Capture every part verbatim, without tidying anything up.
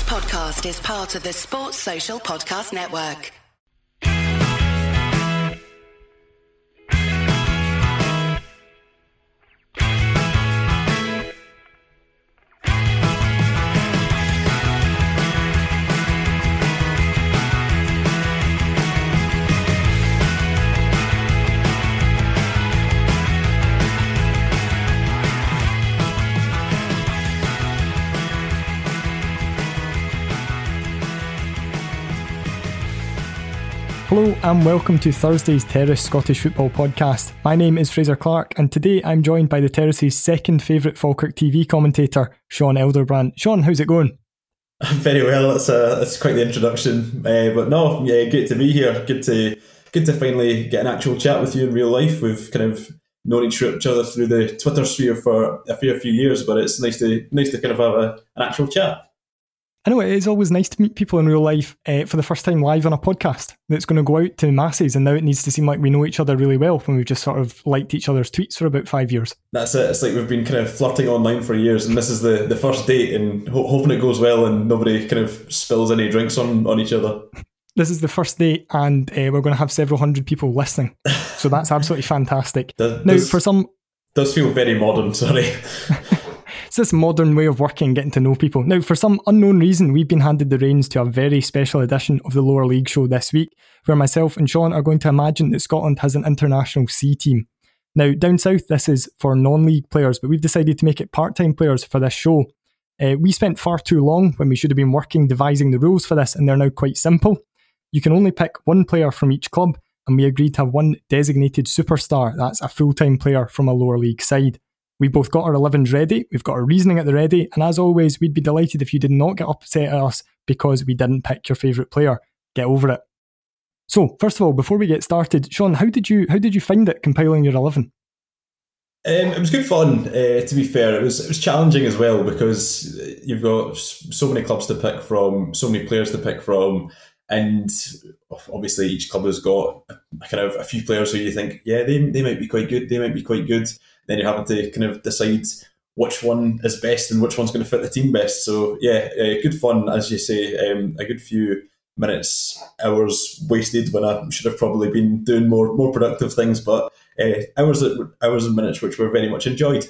podcast is part of the Sports Social Podcast Network. Hello and welcome to Thursday's Terrace Scottish Football Podcast. My name is Fraser Clark and today I'm joined by the Terrace's second favourite Falkirk T V commentator, Sean Elderbrand. Sean, how's it going? Very well, that's, a, that's quite the introduction. Uh, but no, yeah, good to be here. Good to good to finally get an actual chat with you in real life. We've kind of known each other through the Twitter sphere for a fair few years, but it's nice to nice to kind of have a, an actual chat. I know, it is always nice to meet people in real life uh, for the first time live on a podcast that's going to go out to masses, and now it needs to seem like we know each other really well when we've just sort of liked each other's tweets for about five years. That's it. It's like we've been kind of flirting online for years, and this is the, the first date, and ho- hoping it goes well and nobody kind of spills any drinks on, on each other. This is the first date, and uh, we're going to have several hundred people listening, so that's absolutely fantastic. does, now, does, for some... does feel very modern, sorry. It's this modern way of working, getting to know people. Now, for some unknown reason, we've been handed the reins to a very special edition of the Lower League show this week, where myself and Sean are going to imagine that Scotland has an international C team. Now, down south, this is for non-league players, but we've decided to make it part-time players for this show. Uh, we spent far too long when we should have been working devising the rules for this, and they're now quite simple. You can only pick one player from each club, and we agreed to have one designated superstar. That's a full-time player from a lower league side. We've both got our elevens ready, we've got our reasoning at the ready, and as always, we'd be delighted if you did not get upset at us because we didn't pick your favourite player. Get over it. So, first of all, before we get started, Sean, how did you how did you find it compiling your eleven? Um, it was good fun, uh, to be fair. It was it was challenging as well because you've got so many clubs to pick from, so many players to pick from, and obviously each club has got a, kind of a few players who you think, yeah, they they might be quite good, they might be quite good. Then you're having to kind of decide which one is best and which one's going to fit the team best. So yeah, uh, good fun, as you say. Um, a good few minutes, hours wasted when I should have probably been doing more more productive things. But uh, hours hours and minutes which were very much enjoyed.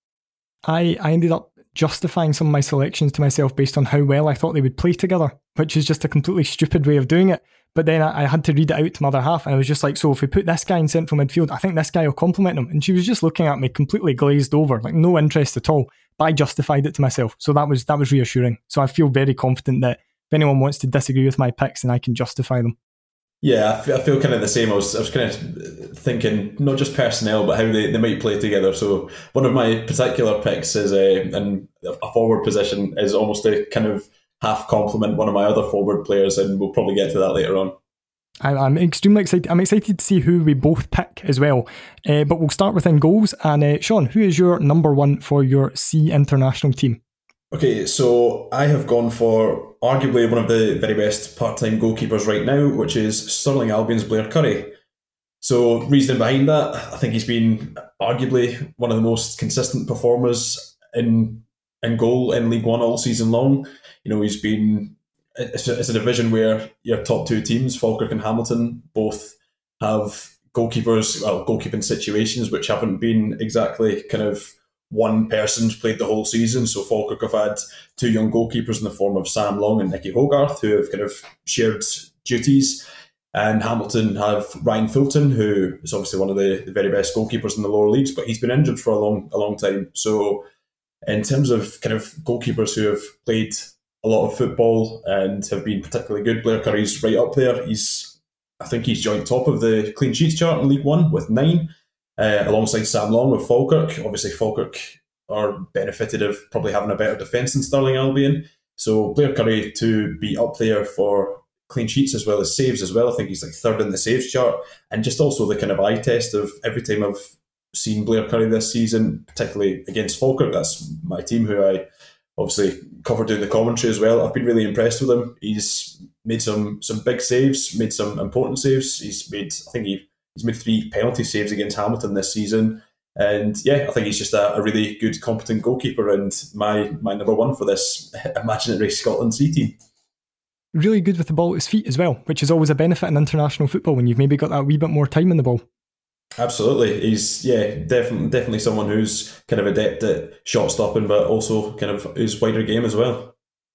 I, I ended up justifying some of my selections to myself based on how well I thought they would play together, which is just a completely stupid way of doing it. But then I, I had to read it out to my other half, and I was just like, so if we put this guy in central midfield, I think this guy will complement him. And she was just looking at me completely glazed over, like no interest at all. But I justified it to myself, so that was that was reassuring. So I feel very confident that if anyone wants to disagree with my picks, then I can justify them. Yeah, I feel, I feel kind of the same. I was I was kind of thinking not just personnel, but how they, they might play together. So one of my particular picks is a, in a forward position is almost a kind of half compliment one of my other forward players, and we'll probably get to that later on. I'm extremely excited. I'm excited to see who we both pick as well. Uh, but we'll start with in goals. And uh, Sean, who is your number one for your C international team? Okay, so I have gone for arguably one of the very best part-time goalkeepers right now, which is Stirling Albion's Blair Curry. So reasoning behind that, I think he's been arguably one of the most consistent performers in in goal in League One all season long. You know, he's been, it's a, it's a division where your top two teams, Falkirk and Hamilton, both have goalkeepers, well, goalkeeping situations which haven't been exactly kind of one person's played the whole season. So Falkirk have had two young goalkeepers in the form of Sam Long and Nicky Hogarth, who have kind of shared duties. And Hamilton have Ryan Fulton, who is obviously one of the, the very best goalkeepers in the lower leagues, but he's been injured for a long, a long time. So in terms of kind of goalkeepers who have played a lot of football and have been particularly good, Blair Curry's right up there. He's, I think he's joint top of the clean sheets chart in League One with nine, uh, alongside Sam Long of Falkirk. Obviously, Falkirk are benefited of probably having a better defence than Stirling Albion. So Blair Curry to be up there for clean sheets as well as saves as well. I think he's like third in the saves chart, and just also the kind of eye test of every time I've seen Blair Curry this season, particularly against Falkirk. That's my team who I obviously covered doing the commentary as well. I've been really impressed with him. He's made some some big saves, made some important saves. He's made, I think he, he's made three penalty saves against Hamilton this season. And yeah, I think he's just a, a really good, competent goalkeeper, and my my number one for this imaginary Scotland C team. Really good with the ball at his feet as well, which is always a benefit in international football when you've maybe got that wee bit more time in the ball. Absolutely, he's yeah definitely definitely someone who's kind of adept at shot stopping, but also kind of his wider game as well.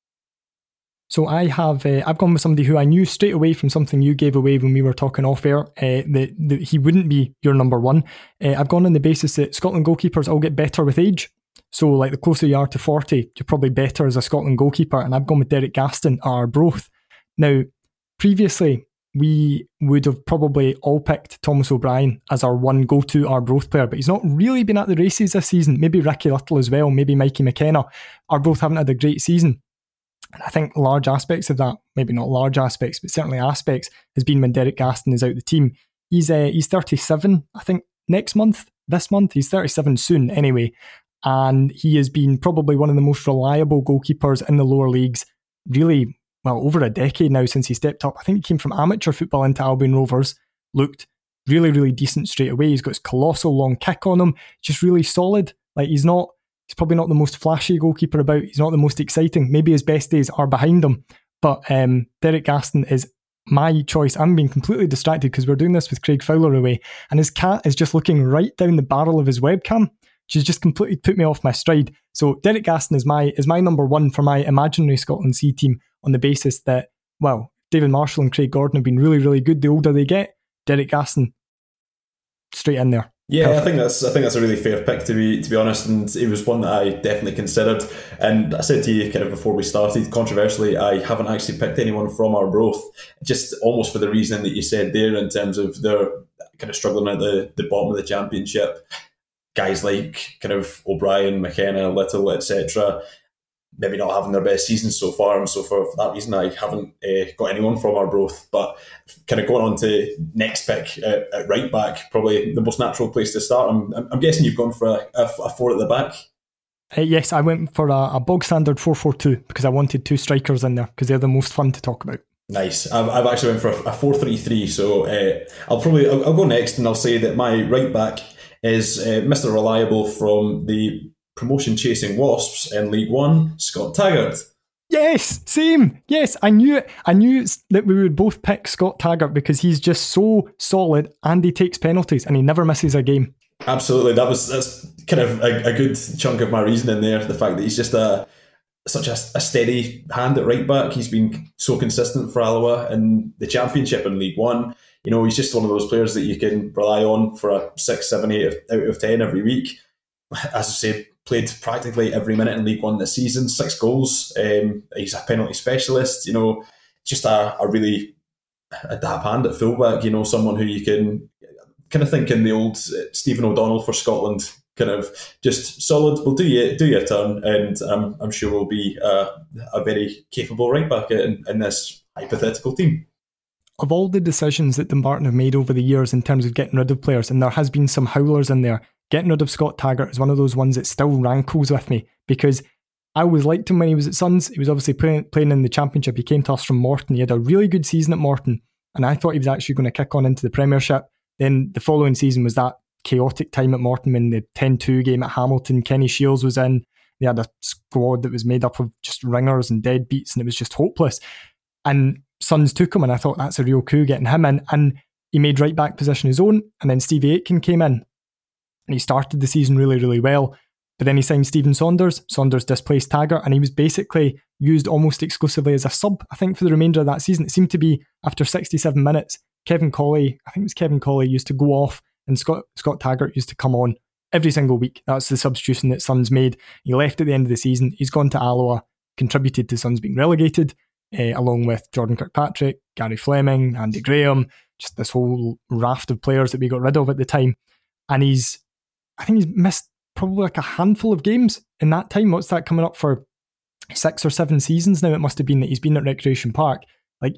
So I have, uh, I've gone with somebody who I knew straight away from something you gave away when we were talking off air, uh, that, that he wouldn't be your number one. Uh, I've gone on the basis that Scotland goalkeepers all get better with age. So like the closer you are to forty, you're probably better as a Scotland goalkeeper. And I've gone with Derek Gaston at Arbroath. Now, previously, we would have probably all picked Thomas O'Brien as our one go-to Arbroath player, but he's not really been at the races this season. Maybe Ricky Little as well, maybe Mikey McKenna. Arbroath haven't had a great season. And I think large aspects of that, maybe not large aspects, but certainly aspects, has been when Derek Gaston is out the team. He's uh, he's thirty-seven, I think, next month, this month. He's thirty-seven soon anyway. And he has been probably one of the most reliable goalkeepers in the lower leagues, really, well, over a decade now since he stepped up. I think he came from amateur football into Albion Rovers, looked really, really decent straight away. He's got his colossal long kick on him, just really solid. Like he's not, he's probably not the most flashy goalkeeper about. He's not the most exciting. Maybe his best days are behind him. But um, Derek Gaston is my choice. I'm being completely distracted because we're doing this with Craig Fowler away, and his cat is just looking right down the barrel of his webcam. She's just completely put me off my stride. So Derek Gaston is my is my number one for my imaginary Scotland C team on the basis that, well, David Marshall and Craig Gordon have been really, really good. The older they get, Derek Gaston straight in there. Yeah, Perfect. I think that's I think that's a really fair pick to be to be honest, and it was one that I definitely considered. And I said to you kind of before we started, controversially, I haven't actually picked anyone from Arbroath, just almost for the reason that you said there in terms of they're kind of struggling at the, the bottom of the championship. Guys like kind of O'Brien, McKenna, Little, et cetera, maybe not having their best season so far, and so for, for that reason, I haven't uh, got anyone from Arbroath. But kind of going on to next pick uh, at right back, probably the most natural place to start. I'm, I'm guessing you've gone for a, a, a four at the back. Uh, yes, I went for a, a bog standard four four two because I wanted two strikers in there because they're the most fun to talk about. Nice. I've, I've actually went for a four three three. So uh, I'll probably I'll, I'll go next, and I'll say that my right back is uh, Mister Reliable from the promotion-chasing Wasps in League One, Scott Taggart. Yes, same. Yes, I knew it. I knew that we would both pick Scott Taggart because he's just so solid and he takes penalties and he never misses a game. Absolutely. That was that's kind of a, a good chunk of my reasoning there. The fact that he's just a such a, a steady hand at right back. He's been so consistent for Alloa in the Championship and League One. You know, he's just one of those players that you can rely on for a six, seven, eight out of ten every week. As I say, played practically every minute in League One this season, six goals. Um, he's a penalty specialist. You know, just a, a really a dab hand at fullback. You know, someone who you can kind of think in the old Stephen O'Donnell for Scotland. Kind of just solid. We'll do you do your turn, and um, I'm sure we'll be uh, a very capable right back in, in this hypothetical team. Of all the decisions that Dumbarton have made over the years in terms of getting rid of players, and there has been some howlers in there, getting rid of Scott Taggart is one of those ones that still rankles with me because I always liked him when he was at Suns. He was obviously playing, playing in the Championship. He came to us from Morton. He had a really good season at Morton, and I thought he was actually going to kick on into the Premiership. Then the following season was that chaotic time at Morton in the ten two game at Hamilton. Kenny Shields was in. They had a squad that was made up of just ringers and deadbeats, and it was just hopeless. And Suns took him, and I thought that's a real coup getting him in. And he made right back position his own, and then Stevie Aitken came in. And he started the season really, really well. But then he signed Stephen Saunders. Saunders displaced Taggart, and he was basically used almost exclusively as a sub, I think, for the remainder of that season. It seemed to be after sixty-seven minutes, Kevin Colley, I think it was Kevin Colley, used to go off, and Scott Scott Taggart used to come on every single week. That's the substitution that Suns made. He left at the end of the season. He's gone to Alloa, contributed to Suns being relegated, uh, along with Jordan Kirkpatrick, Gary Fleming, Andy Graham, just this whole raft of players that we got rid of at the time. And he's, I think he's missed probably like a handful of games in that time. What's that coming up for? Six or seven seasons now it must have been that he's been at Recreation Park. Like,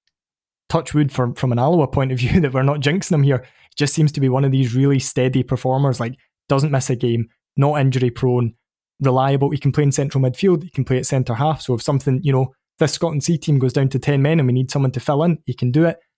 touch wood from, from an Alloa point of view that we're not jinxing him here. He just seems to be one of these really steady performers, like doesn't miss a game, not injury prone, reliable. He can play in central midfield, he can play at centre half. So if something, you know, this Scotland C team goes down to ten men and we need someone to fill in, he can do it.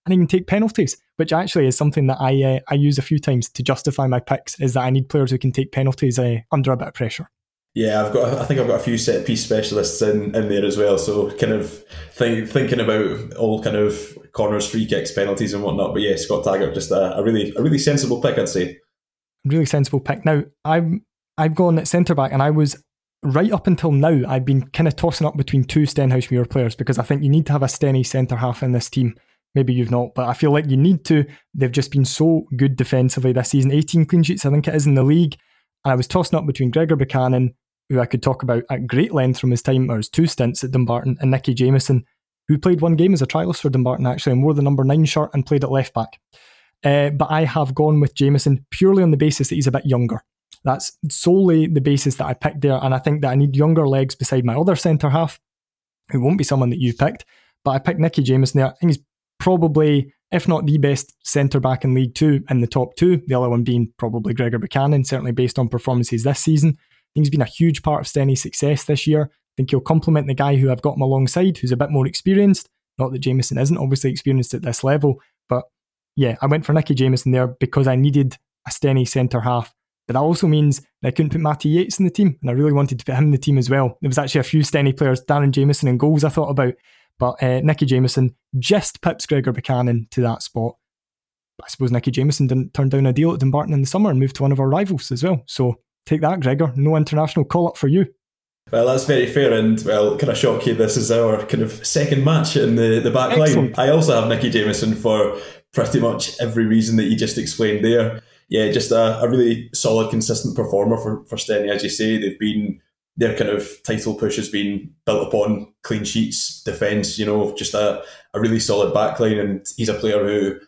and he can take penalties, which actually is something that I uh, I use a few times to justify my picks, is that I need players who can take penalties uh, under a bit of pressure. Yeah, I've got. I think I've got a few set piece specialists in, in there as well. So kind of think, thinking about all kind of corners, free kicks, penalties, and whatnot. But yeah, Scott Taggart, just a, a really a really sensible pick, I'd say. Really sensible pick. Now I've I've gone at centre back, and I was right up until now. I've been kind of tossing up between two Stenhousemuir players because I think you need to have a Stenny centre half in this team. Maybe you've not, but I feel like you need to. They've just been so good defensively this season. eighteen clean sheets, I think it is, in the league. And I was tossing up between Gregor Buchanan, who I could talk about at great length from his time or his two stints at Dumbarton, and Nicky Jamieson, who played one game as a trialist for Dumbarton actually and wore the number nine shirt and played at left back. Uh, but I have gone with Jamieson purely on the basis that he's a bit younger. That's solely the basis that I picked there, and I think that I need younger legs beside my other centre half, who won't be someone that you picked. But I picked Nicky Jamieson there. I think he's probably, if not the best centre back in League Two, in the top two. The other one being probably Gregor Buchanan, certainly based on performances this season. I think he's been a huge part of Stenny's success this year. I think he'll complement the guy who I've got him alongside, who's a bit more experienced. Not that Jamieson isn't obviously experienced at this level, but yeah, I went for Nicky Jamieson there because I needed a Stenny centre half. But that also means that I couldn't put Matty Yates in the team, and I really wanted to put him in the team as well. There was actually a few Stenny players, Darren Jamieson and goals I thought about, but uh, Nicky Jamieson just pips Gregor Buchanan to that spot. But I suppose Nicky Jamieson didn't turn down a deal at Dumbarton in the summer and moved to one of our rivals as well. So take that, Gregor. No international call-up for you. Well, that's very fair, and well, can I shock you? This is our kind of second match in the, the back line. I also have Nicky Jamieson for pretty much every reason that you just explained there. Yeah, just a, a really solid, consistent performer for, for Stenny, as you say. They've been, their kind of title push has been built upon clean sheets, defence, you know, just a, a really solid backline, and he's a player who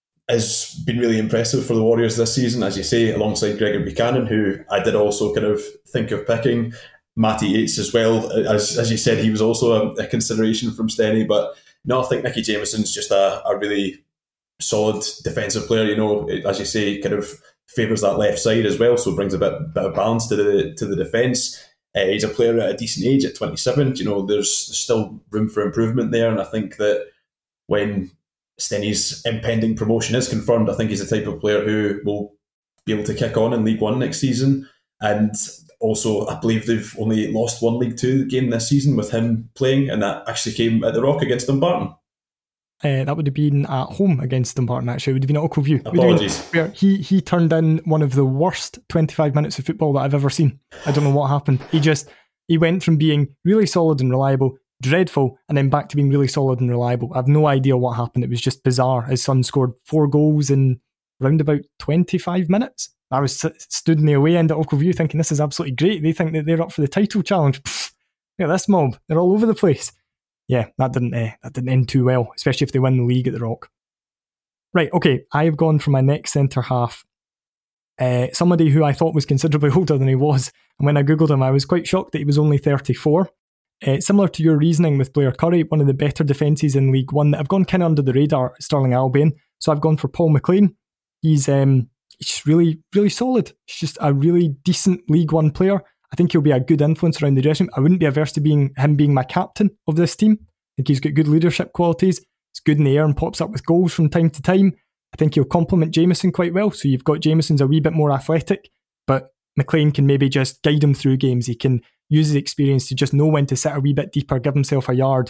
has been really impressive for the Warriors this season, as you say, alongside Gregor Buchanan, who I did also kind of think of picking. Matty Yates as well, as as you said, he was also a, a consideration from Stenny, but no, I think Nicky Jamieson's just a, a really solid defensive player, you know, as you say, kind of favours that left side as well, so brings a bit, bit of balance to the to the defence. Uh, he's a player at a decent age at twenty-seven, you know, there's still room for improvement there, and I think that when Stenny's impending promotion is confirmed, I think he's the type of player who will be able to kick on in League One next season. And also, I believe they've only lost one League Two game this season with him playing, and that actually came at the Rock against Dumbarton. Uh, that would have been at home against Dumbarton, actually. It would have been at Ochilview. Apologies. Where he, he turned in one of the worst twenty-five minutes of football that I've ever seen. I don't know what happened. He just, he went from being really solid and reliable, dreadful, and then back to being really solid and reliable. I have no idea what happened. It was just bizarre. His son scored four goals in round about twenty-five minutes. I was stood in the away end at Ochilview thinking this is absolutely great. They think that they're up for the title challenge. Pfft, look at this mob. They're all over the place. Yeah, that didn't uh, that didn't end too well, especially if they win the league at the Rock. Right, okay, I've gone for my next centre half. Uh, somebody who I thought was considerably older than he was. And when I googled him, I was quite shocked that he was only thirty-four. Uh, similar to your reasoning with Blair Curry, one of the better defences in League One that have gone kind of under the radar, Stirling Albion. So I've gone for Paul McLean. He's um, he's really, really solid. He's just a really decent League One player. I think he'll be a good influence around the dressing room. I wouldn't be averse to being him being my captain of this team. I think he's got good leadership qualities. He's good in the air and pops up with goals from time to time. I think he'll complement Jamieson quite well. So you've got Jamieson's a wee bit more athletic, but McLean can maybe just guide him through games. He can use his experience to just know when to sit a wee bit deeper, give himself a yard.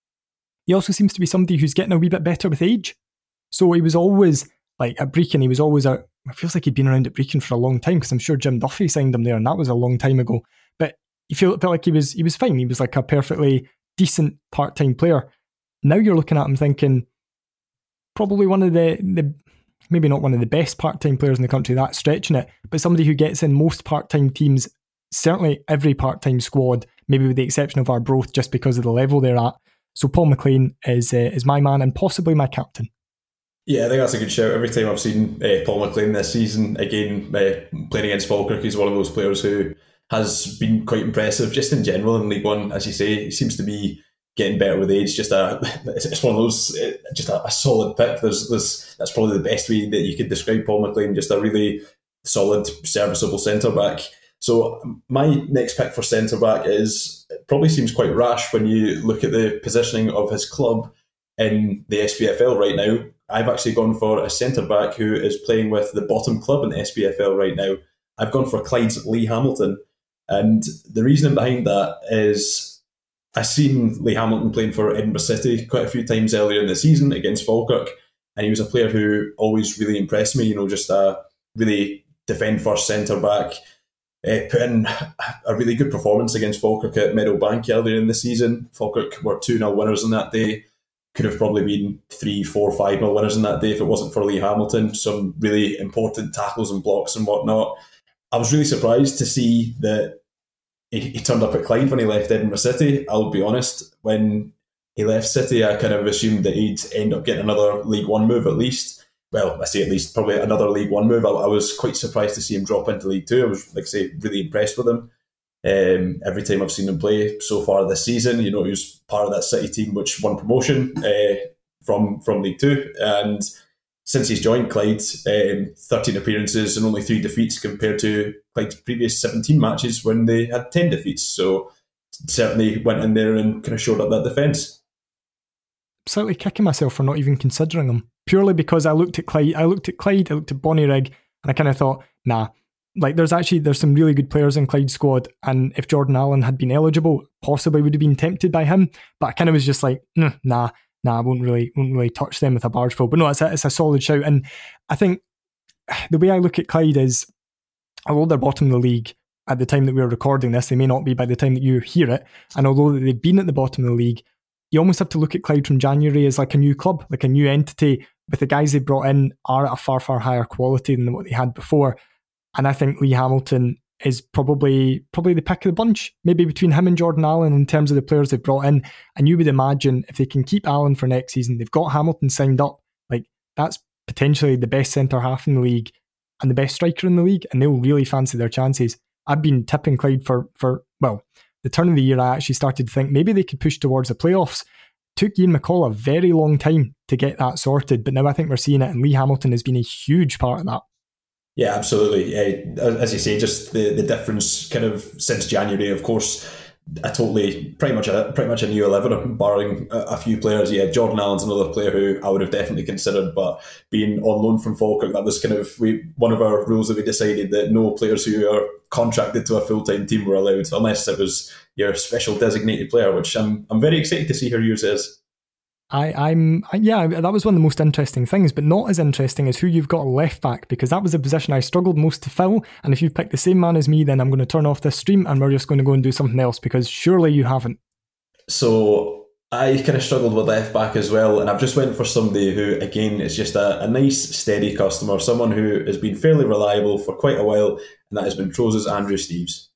He also seems to be somebody who's getting a wee bit better with age. So he was always, like at Brecon, he was always a, it feels like he'd been around at Brecon for a long time, because I'm sure Jim Duffy signed him there, and that was a long time ago. But he felt, felt like he was he was fine. He was like a perfectly decent part-time player. Now you're looking at him thinking, probably one of the, the maybe not one of the best part-time players in the country, that's stretching it, but somebody who gets in most part-time teams, certainly every part-time squad, maybe with the exception of Arbroath, just because of the level they're at. So Paul McLean is uh, is my man and possibly my captain. Yeah, I think that's a good shout. Every time I've seen uh, Paul McLean this season, again, uh, playing against Falkirk, he's one of those players who has been quite impressive just in general in League One. As you say, he seems to be getting better with age. Just a, it's one of those, just a, a solid pick. There's, there's, that's probably the best way that you could describe Paul McLean, just a really solid, serviceable centre-back. So my next pick for centre-back is, it probably seems quite rash when you look at the positioning of his club in the S P F L right now. I've actually gone for a centre-back who is playing with the bottom club in the S P F L right now. I've gone for Clyde's Lee Hamilton. And the reasoning behind that is I've seen Lee Hamilton playing for Edinburgh City quite a few times earlier in the season against Falkirk. And he was a player who always really impressed me, you know, just a really defend-first centre-back. Uh, put in a really good performance against Falkirk at Meadowbank earlier in the season. Falkirk were two nil winners on that day. Could have probably been three, four, five nil winners on that day if it wasn't for Lee Hamilton. Some really important tackles and blocks and whatnot. I was really surprised to see that he, he turned up at Clyde when he left Edinburgh City. I'll be honest, when he left City, I kind of assumed that he'd end up getting another League One move at least. Well, I say at least, probably another League One move. I, I was quite surprised to see him drop into League Two. I was, like I say, really impressed with him. Um, every time I've seen him play so far this season, you know, he was part of that City team which won promotion uh, from from League Two. And since he's joined Clyde, um, thirteen appearances and only three defeats compared to Clyde's previous seventeen matches when they had ten defeats. So certainly went in there and kind of showed up that defence. Slightly kicking myself for not even considering him, purely because I looked at Clyde, I looked at Clyde, I looked at Bonnyrigg, and I kind of thought, nah, like there's actually there's some really good players in Clyde's squad, and if Jordan Allen had been eligible, possibly would have been tempted by him. But I kind of was just like, mm, nah, nah, I won't really, won't really touch them with a barge pole. But no, it's a, it's a solid shout, and I think the way I look at Clyde is, although they're bottom of the league at the time that we're recording this, they may not be by the time that you hear it, and although they've been at the bottom of the league, you almost have to look at Clyde from January as like a new club, like a new entity, with the guys they brought in are at a far, far higher quality than what they had before. And I think Lee Hamilton is probably probably the pick of the bunch, maybe between him and Jordan Allen in terms of the players they've brought in. And you would imagine if they can keep Allen for next season, they've got Hamilton signed up, like that's potentially the best centre-half in the league and the best striker in the league, and they'll really fancy their chances. I've been tipping Clyde for, for well, the turn of the year. I actually started to think maybe they could push towards the playoffs. Took Ian McCall a very long time to get that sorted, but now I think we're seeing it, and Lee Hamilton has been a huge part of that. Yeah, absolutely. Yeah, as you say, just the, the difference kind of since January, of course, a totally, pretty much a pretty much a new eleven, barring a, a few players. Yeah, Jordan Allen's another player who I would have definitely considered, but being on loan from Falkirk, that was kind of we one of our rules that we decided that no players who are contracted to a full-time team were allowed, unless it was your special designated player, which I'm I'm very excited to see who yours is. I, I'm I, yeah, that was one of the most interesting things, but not as interesting as who you've got left back, because that was a position I struggled most to fill. And if you've picked the same man as me, then I'm going to turn off this stream and we're just going to go and do something else, because surely you haven't. So I kind of struggled with left back as well, and I've just went for somebody who, again, is just a, a nice, steady customer, someone who has been fairly reliable for quite a while, and that has been Montrose's Andrew Steeves.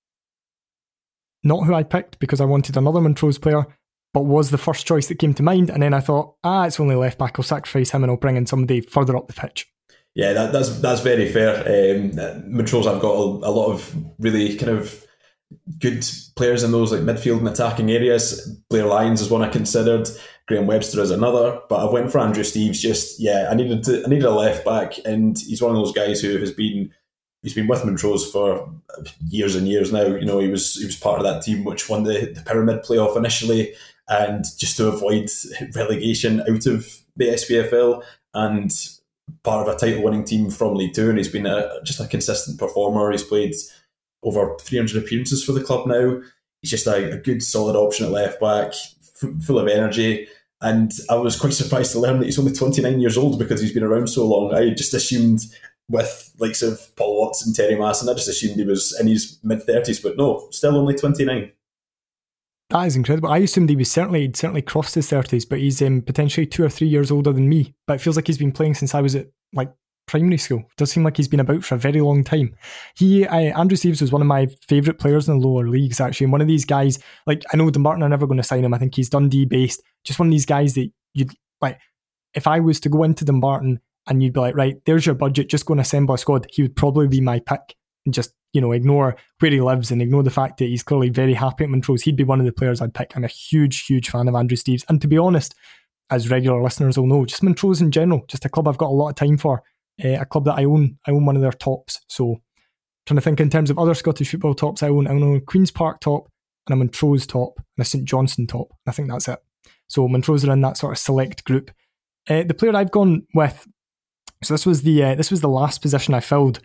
Not who I picked, because I wanted another Montrose player, but was the first choice that came to mind, and then I thought, ah, it's only left back, I'll sacrifice him and I'll bring in somebody further up the pitch. Yeah, that, that's that's very fair. Um, Montrose, I've got a, a lot of really kind of good players in those like midfield and attacking areas. Blair Lyons is one I considered. Graham Webster is another, but I went for Andrew Steeves. Just yeah, I needed to, I needed a left back, and he's one of those guys who has been he's been with Montrose for years and years now. You know, he was he was part of that team which won the, the Pyramid playoff initially, and just to avoid relegation out of the S P F L, and part of a title-winning team from League Two, and he's been a, just a consistent performer. He's played over three hundred appearances for the club now. He's just a, a good, solid option at left back, f- full of energy. And I was quite surprised to learn that he's only twenty-nine years old because he's been around so long. I just assumed with likes of Paul Watts and Terry Masson, I just assumed he was in his mid-thirties, but no, still only twenty-nine. That is incredible. I assumed he was certainly he'd certainly crossed his thirties, but he's um, potentially two or three years older than me. But it feels like he's been playing since I was at like primary school. It does seem like he's been about for a very long time. He, uh, Andrew Steeves was one of my favourite players in the lower leagues, actually. And one of these guys, like I know Dumbarton are never going to sign him. I think he's Dundee based. Just one of these guys that you'd like. If I was to go into Dumbarton and you'd be like, right, there's your budget, just go and assemble a squad, he would probably be my pick. And just, you know, ignore where he lives and ignore the fact that he's clearly very happy at Montrose. He'd be one of the players I'd pick. I'm a huge, huge fan of Andrew Steeves. And to be honest, as regular listeners will know, just Montrose in general, just a club I've got a lot of time for, uh, a club that I own. I own one of their tops. So trying to think in terms of other Scottish football tops I own, I own a Queen's Park top and a Montrose top and a St Johnstone top. I think that's it. So Montrose are in that sort of select group. Uh, the player I've gone with, so this was the uh, this was the last position I filled,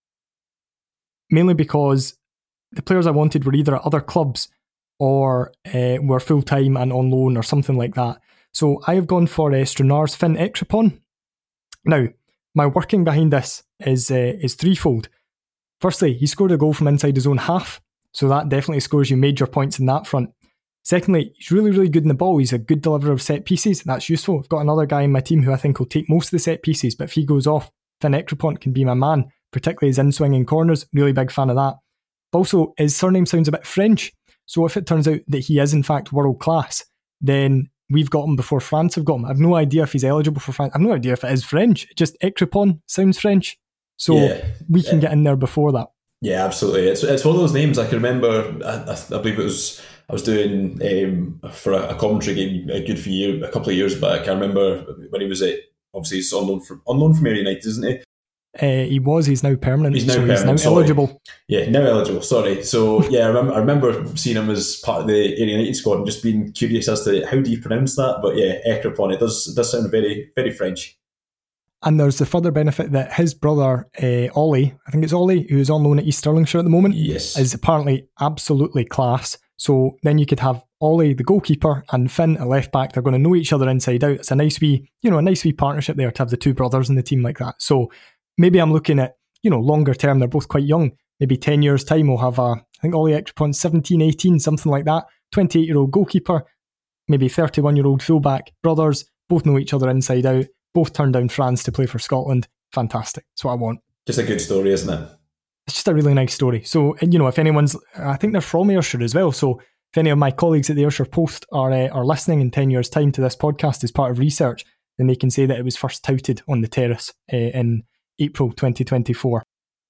mainly because the players I wanted were either at other clubs or uh, were full-time and on loan or something like that. So I have gone for uh, Stranraer's Finn Ekstrapon. Now, my working behind this is uh, is threefold. Firstly, he scored a goal from inside his own half, so that definitely scores you major points in that front. Secondly, he's really, really good in the ball. He's a good deliverer of set pieces, and that's useful. I've got another guy in my team who I think will take most of the set pieces, but if he goes off, Finn Ekstrapon can be my man, particularly his in-swinging corners. Really big fan of that. Also, his surname sounds a bit French, so if it turns out that he is in fact world class, then we've got him before France have got him. I've no idea if he's eligible for France. I've no idea if it is French. Just Ekstrapon sounds French. So yeah, we can yeah. get in there before that. Yeah, absolutely. It's it's one of those names I can remember. I, I, I believe it was I was doing um, for a, a commentary game a good few years, a couple of years back. I remember when he was at, obviously he's on loan from on loan from Ayr United, isn't he? Uh, he was. He's now permanent. He's now, so permanent, he's now eligible. Yeah, now eligible. Sorry. So yeah, I remember, I remember seeing him as part of the Ayr United squad and just being curious as to how do you pronounce that. But yeah, Ekstrapon. It does it does sound very very French. And there's the further benefit that his brother uh, Ollie, I think it's Ollie, who's on loan at East Stirlingshire at the moment, yes, is apparently absolutely class. So then you could have Ollie, the goalkeeper, and Finn, a left back. They're going to know each other inside out. It's a nice wee, you know, a nice wee partnership there to have the two brothers in the team like that. So maybe I'm looking at, you know, longer term. They're both quite young. Maybe ten years time we'll have a, I think Ollie Ekstrapon's seventeen, eighteen, something like that. twenty-eight-year-old goalkeeper, maybe thirty-one-year-old fullback. Brothers, both know each other inside out. Both turned down France to play for Scotland. Fantastic. That's what I want. Just a good story, isn't it? It's just a really nice story. So, you know, if anyone's, I think they're from Ayrshire as well. So if any of my colleagues at the Ayrshire Post are uh, are listening in ten years' time to this podcast as part of research, then they can say that it was first touted on the terrace uh, in April twenty twenty-four.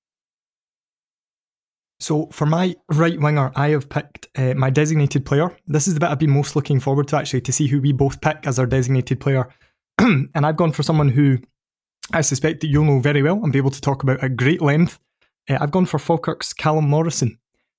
So for my right winger, I have picked uh, my designated player. This is the bit I've been most looking forward to, actually, to see who we both pick as our designated player. And I've gone for someone who I suspect that you'll know very well and be able to talk about at great length. Uh, I've gone for Falkirk's Callum Morrison.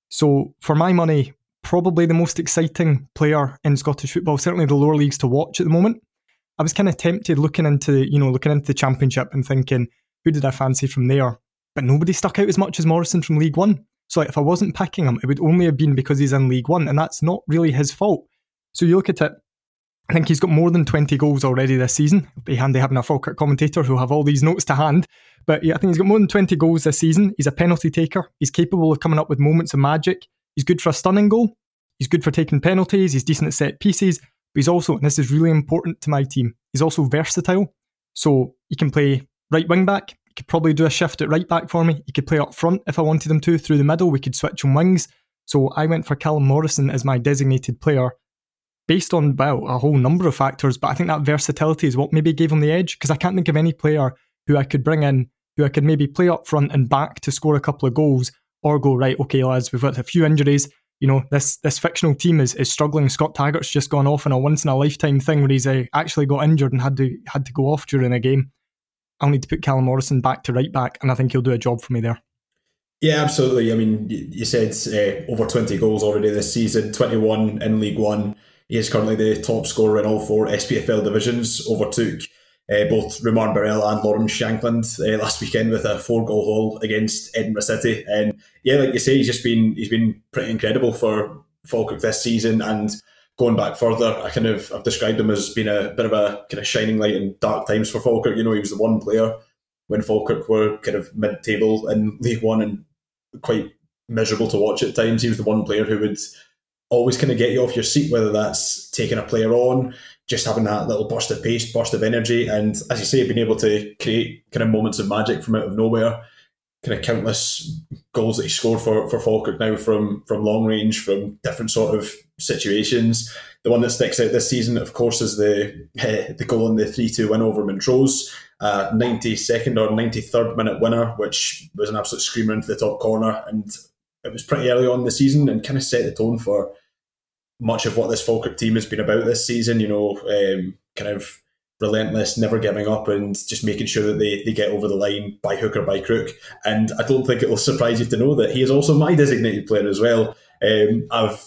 So for my money, probably the most exciting player in Scottish football, certainly the lower leagues to watch at the moment. I was kind of tempted looking into, you know, looking into the Championship and thinking, who did I fancy from there? But nobody stuck out as much as Morrison from League One. So like, if I wasn't picking him, it would only have been because he's in League One, and that's not really his fault. So you look at it, I think he's got more than twenty goals already this season. It'll be handy having a Falkirk commentator who'll have all these notes to hand. But yeah, I think he's got more than twenty goals this season. He's a penalty taker. He's capable of coming up with moments of magic. He's good for a stunning goal. He's good for taking penalties. He's decent at set pieces. But he's also, and this is really important to my team, he's also versatile. So he can play right wing back. He could probably do a shift at right back for me. He could play up front if I wanted him to. Through the middle, we could switch on wings. So I went for Callum Morrison as my designated player, based on, well, a whole number of factors, but I think that versatility is what maybe gave him the edge, because I can't think of any player who I could bring in, who I could maybe play up front and back to score a couple of goals, or go, right, okay lads, we've got a few injuries, you know, this this fictional team is, is struggling. Scott Taggart's just gone off on a once-in-a-lifetime thing where he's uh, actually got injured and had to had to go off during a game. I'll need to put Callum Morrison back to right back, and I think he'll do a job for me there. Yeah, absolutely. I mean, you said uh, over twenty goals already this season, twenty-one in League One. He is currently the top scorer in all four S P F L divisions, overtook uh, both Romain Barrel and Lawrence Shankland uh, last weekend with a four-goal haul against Edinburgh City. And yeah, like you say, he's just been he's been pretty incredible for Falkirk this season. And going back further, I kind of I've described him as being a bit of a kind of shining light in dark times for Falkirk. You know, he was the one player when Falkirk were kind of mid-table in League One and quite miserable to watch at times. He was the one player who would always kind of get you off your seat, whether that's taking a player on, just having that little burst of pace, burst of energy, and as you say, being able to create kind of moments of magic from out of nowhere. Kind of countless goals that he scored for, for Falkirk now from, from long range, from different sort of situations. The one that sticks out this season, of course, is the uh, the goal in the three two win over Montrose, uh, ninety-second or ninety-third minute winner, which was an absolute screamer into the top corner, and it was pretty early on in the season and kind of set the tone for much of what this Falkirk team has been about this season, you know, um, kind of relentless, never giving up, and just making sure that they, they get over the line by hook or by crook. And I don't think it will surprise you to know that he is also my designated player as well. Um, I've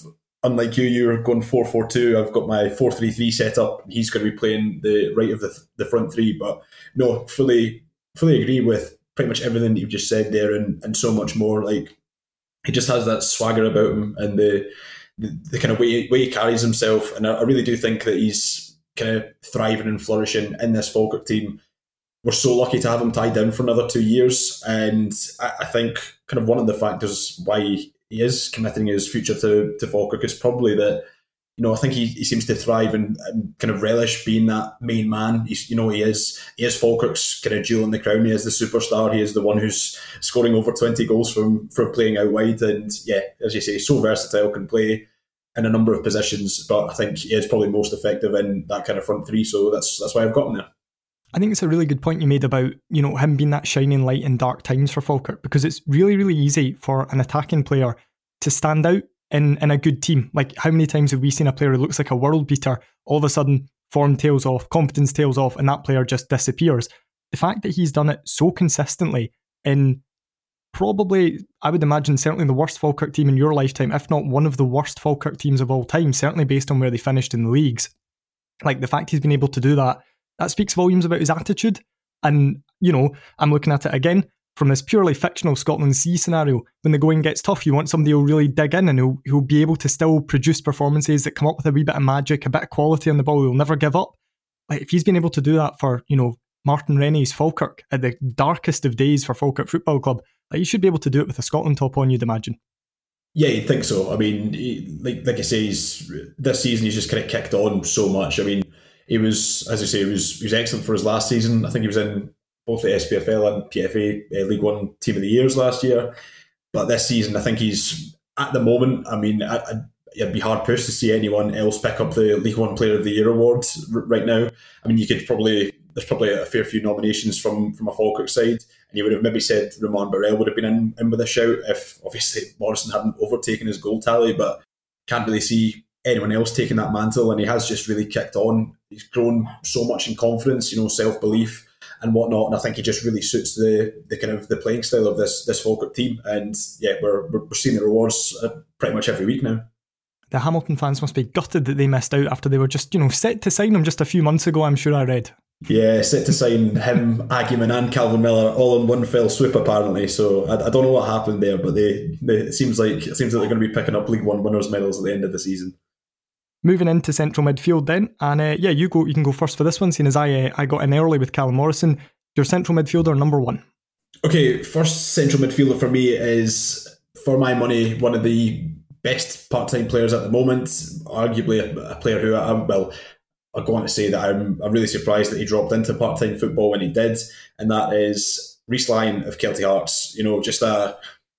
unlike you, you're going four four two. I've got my four three three set up. He's going to be playing the right of the the front three. But no, fully fully agree with pretty much everything that you've just said there, and, and so much more. Like, he just has that swagger about him, and the the, the kind of way, way he carries himself. And I, I really do think that he's kind of thriving and flourishing in this Falkirk team. We're so lucky to have him tied down for another two years. And I, I think kind of one of the factors why he is committing his future to, to Falkirk is probably that, you know, I think he, he seems to thrive and, and kind of relish being that main man. He's, you know, he is he is Falkirk's kind of jewel in the crown. He is the superstar. He is the one who's scoring over twenty goals from, from playing out wide. And yeah, as you say, so versatile, can play in a number of positions. But I think he is probably most effective in that kind of front three. So that's that's why I've got him there. I think it's a really good point you made about, you know, him being that shining light in dark times for Falkirk, because it's really, really easy for an attacking player to stand out in, in a good team. Like, how many times have we seen a player who looks like a world beater, all of a sudden form tails off, confidence tails off, and that player just disappears? The fact that he's done it so consistently in probably, I would imagine, certainly the worst Falkirk team in your lifetime, if not one of the worst Falkirk teams of all time, certainly based on where they finished in the leagues. Like, the fact he's been able to do that, that speaks volumes about his attitude. And, you know, I'm looking at it again from this purely fictional Scotland Sea scenario. When the going gets tough, you want somebody who'll really dig in and who'll, who'll be able to still produce performances that come up with a wee bit of magic, a bit of quality on the ball, who'll never give up. Like, if he's been able to do that for, you know, Martin Rennie's Falkirk at the darkest of days for Falkirk Football Club, like, he should be able to do it with a Scotland top on, you'd imagine. Yeah, you'd think so. I mean, he, like like I say, he's, this season he's just kind of kicked on so much. I mean, he was, as I say, he was he was excellent for his last season. I think he was in both the S P F L and P F A uh, League One Team of the Years last year. But this season, I think he's, at the moment, I mean, I, I'd, it'd be hard pushed to see anyone else pick up the League One Player of the Year award r- right now. I mean, you could probably, there's probably a fair few nominations from, from a Falkirk side, and you would have maybe said Roman Burrell would have been in, in with a shout if, obviously, Morrison hadn't overtaken his goal tally, but can't really see anyone else taking that mantle, and he has just really kicked on. He's grown so much in confidence, you know, self-belief and whatnot, and I think he just really suits the the kind of the playing style of this this Falkirk team. And yeah, we're we're seeing the rewards pretty much every week now. The Hamilton fans must be gutted that they missed out after they were just, you know, set to sign him just a few months ago, I'm sure I read. Yeah, set to sign him, Agyeman and Calvin Miller all in one fell swoop apparently. So I, I don't know what happened there, but they, they it seems like it seems like they're going to be picking up League One winners' medals at the end of the season. Moving into central midfield then, and uh, yeah, you go. You can go first for this one, seeing as I uh, I got in early with Callum Morrison. Your central midfielder number one. Okay, first central midfielder for me is, for my money, one of the best part-time players at the moment. Arguably a, a player who I well, I'll go on to say that I'm I'm really surprised that he dropped into part-time football when he did, and that is Reece Lyon of Kelty Hearts. You know, just a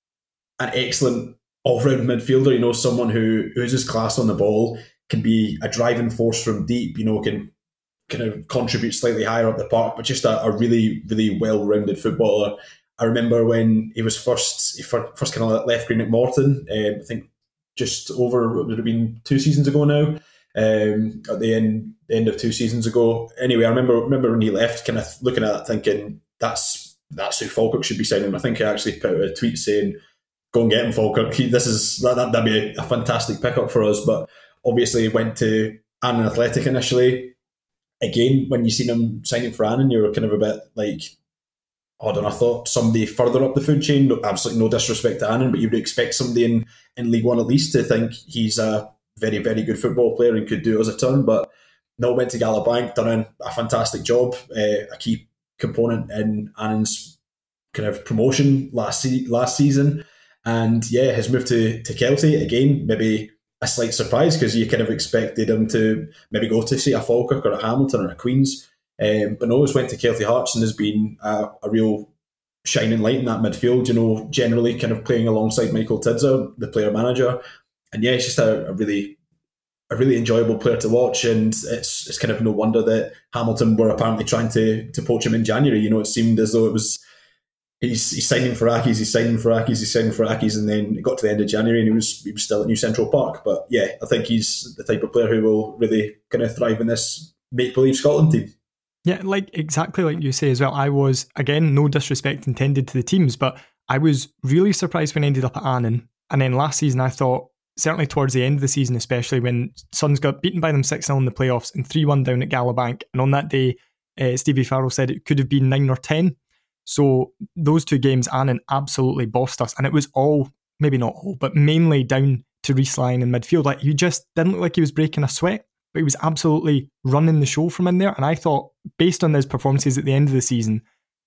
an excellent all-round midfielder. You know, someone who who's his class on the ball, can be a driving force from deep, you know, can kind of contribute slightly higher up the park, but just a, a really, really well-rounded footballer. I remember when he was first, he first kind of left Greenock Morton, um, I think just over, it would have been two seasons ago now, um, at the end, end of two seasons ago. Anyway, I remember remember when he left, kind of looking at that thinking, that's that's who Falkirk should be signing. I think I actually put out a tweet saying, go and get him, Falkirk. This is, that, that'd be a, a fantastic pickup for us, but obviously went to Annan Athletic initially. Again, when you seen him signing for Annan, you were kind of a bit like, oh, I don't know, I thought somebody further up the food chain, absolutely no disrespect to Annan, but you would expect somebody in, in League One at least to think he's a very, very good football player and could do us a turn. But no, went to Galabank, done a fantastic job, uh, a key component in Annan's kind of promotion last se- last season. And yeah, has moved to, to Kelty. Again, maybe a slight surprise because you kind of expected him to maybe go to, say, a Falkirk or a Hamilton or a Queen's. Um, but no, he's went to Kelty Hearts and has been a, a real shining light in that midfield, you know, generally kind of playing alongside Michael Tidser, the player manager. And yeah, it's just a, a really a really enjoyable player to watch, and it's it's kind of no wonder that Hamilton were apparently trying to to poach him in January. You know, it seemed as though it was He's, he's signing for Accies, he's signing for Accies, he's signing for Accies, and then it got to the end of January and he was he was still at New Central Park. But yeah, I think he's the type of player who will really kind of thrive in this make-believe Scotland team. Yeah, like exactly like you say as well. I was, again, no disrespect intended to the teams, but I was really surprised when I ended up at Annan. And then last season I thought, certainly towards the end of the season, especially when Suns got beaten by them six nil in the playoffs and three one down at Gallowbank. And on that day, uh, Stevie Farrell said it could have been nine or ten. So those two games, Annan absolutely bossed us. And it was all, maybe not all, but mainly down to Reece Lyon in midfield. Like, he just didn't look like he was breaking a sweat, but he was absolutely running the show from in there. And I thought, based on his performances at the end of the season,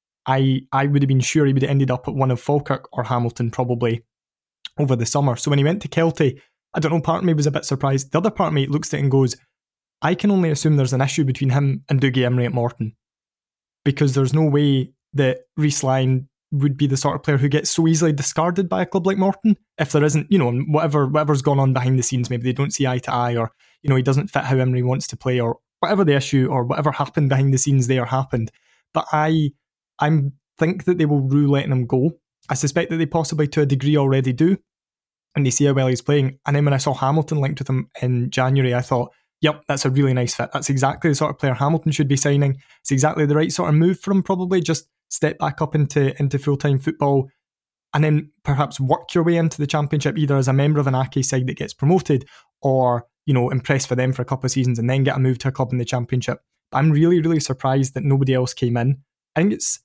I, I would have been sure he would have ended up at one of Falkirk or Hamilton probably over the summer. So when he went to Kelty, I don't know, part of me was a bit surprised. The other part of me looks at it and goes, I can only assume there's an issue between him and Dougie Imrie at Morton, because there's no way that Reece Lyon would be the sort of player who gets so easily discarded by a club like Morton if there isn't, you know, whatever whatever's gone on behind the scenes. Maybe they don't see eye to eye, or, you know, he doesn't fit how Imrie wants to play, or whatever the issue, or whatever happened behind the scenes there happened. But I I think that they will rue letting him go. I suspect that they possibly to a degree already do, and they see how well he's playing. And then when I saw Hamilton linked with him in January, I thought, yep, that's a really nice fit. That's exactly the sort of player Hamilton should be signing. It's exactly the right sort of move for him, probably. Just step back up into, into full-time football, and then perhaps work your way into the Championship, either as a member of an Aki side that gets promoted, or, you know, impress for them for a couple of seasons and then get a move to a club in the Championship. But I'm really, really surprised that nobody else came in. I think it's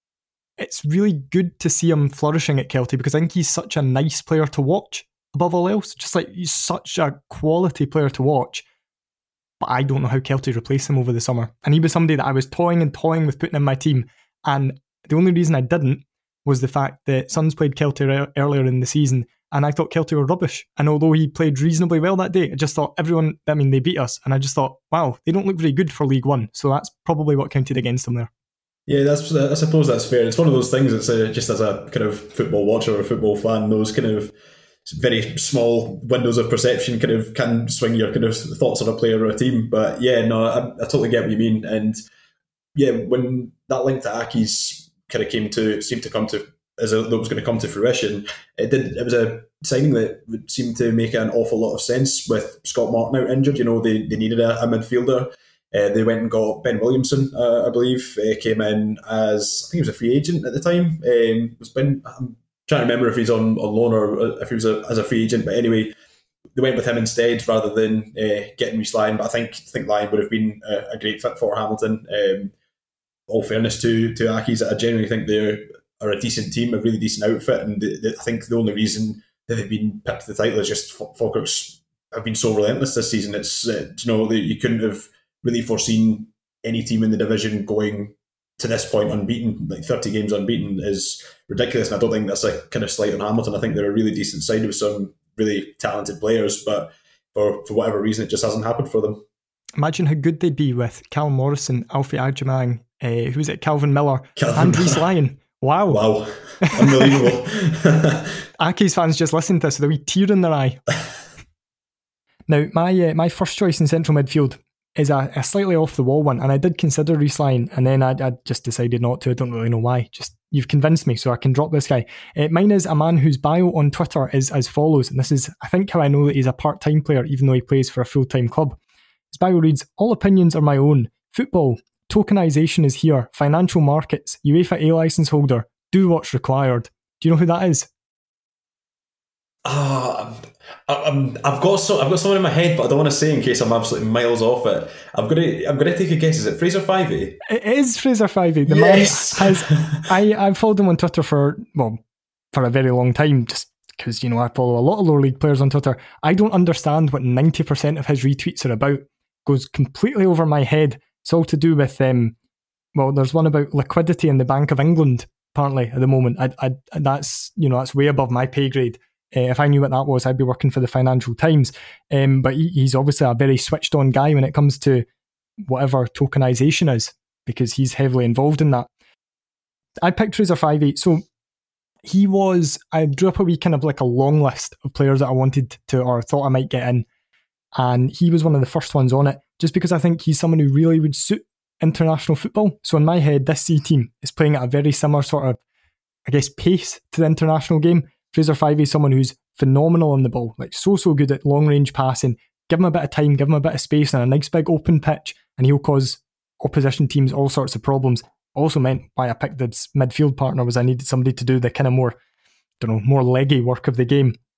it's really good to see him flourishing at Kelty, because I think he's such a nice player to watch above all else. Just like, he's such a quality player to watch. But I don't know how Kelty replace him over the summer. And he was somebody that I was toying and toying with putting in my team. And the only reason I didn't was the fact that Suns played Kelty re- earlier in the season, and I thought Kelty were rubbish. And although he played reasonably well that day, I just thought everyone, I mean, they beat us. And I just thought, wow, they don't look very good for League One. So that's probably what counted against them there. Yeah, that's. I suppose that's fair. It's one of those things that's uh, just as a kind of football watcher or football fan, those kind of very small windows of perception kind of can swing your kind of thoughts on a player or a team. But yeah, no, I, I totally get what you mean. And yeah, when that link to Aki's kind of came to, seemed to come to, as a, that was going to come to fruition, it did. It was a signing that would seem to make an awful lot of sense with Scott Martin out injured. You know, they, they needed a, a midfielder. Uh, they went and got Ben Williamson, uh, I believe, uh, came in as, I think he was a free agent at the time. Um, was Ben, I'm trying to remember if he's on, on loan or if he was a, as a free agent. But anyway, they went with him instead rather than uh, getting Reece Lyon. But I think I think Lyon would have been a, a great fit for Hamilton. Um, all fairness to to Aki's, I genuinely think they are a decent team, a really decent outfit, and they, they, I think the only reason that they've been picked to the title is just Falkirk's have been so relentless this season. It's uh, you know they, you couldn't have really foreseen any team in the division going to this point unbeaten. Like thirty games unbeaten is ridiculous, and I don't think that's a kind of slight on Hamilton. I think they're a really decent side with some really talented players, but for, for whatever reason, it just hasn't happened for them. Imagine how good they'd be with Cal Morrison, Alfie Agyemang, uh, who's it, Calvin Miller, Calvin and Reece Lyon. Wow. Wow. Unbelievable. Aki's fans just listen to this with a wee tear in their eye. Now, my uh, my first choice in central midfield is a, a slightly off-the-wall one, and I did consider Reece Lyon, and then I, I just decided not to. I don't really know why. Just you've convinced me, so I can drop this guy. Uh, mine is a man whose bio on Twitter is as follows, and this is, I think, how I know that he's a part-time player, even though he plays for a full-time club. His bio reads, "All opinions are my own. Football. Tokenization is here. Financial markets. UEFA A licence holder. Do what's required." Do you know who that is? Ah, uh, I've got so I've got someone in my head, but I don't want to say in case I'm absolutely miles off it. I'm gonna I'm gonna take a guess. Is it Fraser Fivey? It is Fraser Fivey. The yes! man has. I I've followed him on Twitter for well for a very long time, just because you know I follow a lot of lower league players on Twitter. I don't understand what ninety percent of his retweets are about. Goes completely over my head. It's all to do with um. Well, there's one about liquidity in the Bank of England. Apparently, at the moment, I, I that's you know that's way above my pay grade. Uh, if I knew what that was, I'd be working for the Financial Times. Um, but he, he's obviously a very switched-on guy when it comes to whatever tokenization is, because he's heavily involved in that. I picked Fraser Fivey. So he was, I drew up a wee kind of like a long list of players that I wanted to, or thought I might get in. And he was one of the first ones on it, just because I think he's someone who really would suit international football. So in my head, this C team is playing at a very similar sort of, I guess, pace to the international game. Fraser Fivey is someone who's phenomenal on the ball, like so, so good at long-range passing. Give him a bit of time, give him a bit of space and a nice big open pitch, and he'll cause opposition teams all sorts of problems. Also meant why I picked this midfield partner was I needed somebody to do the kind of more, I don't know, more leggy work of the game.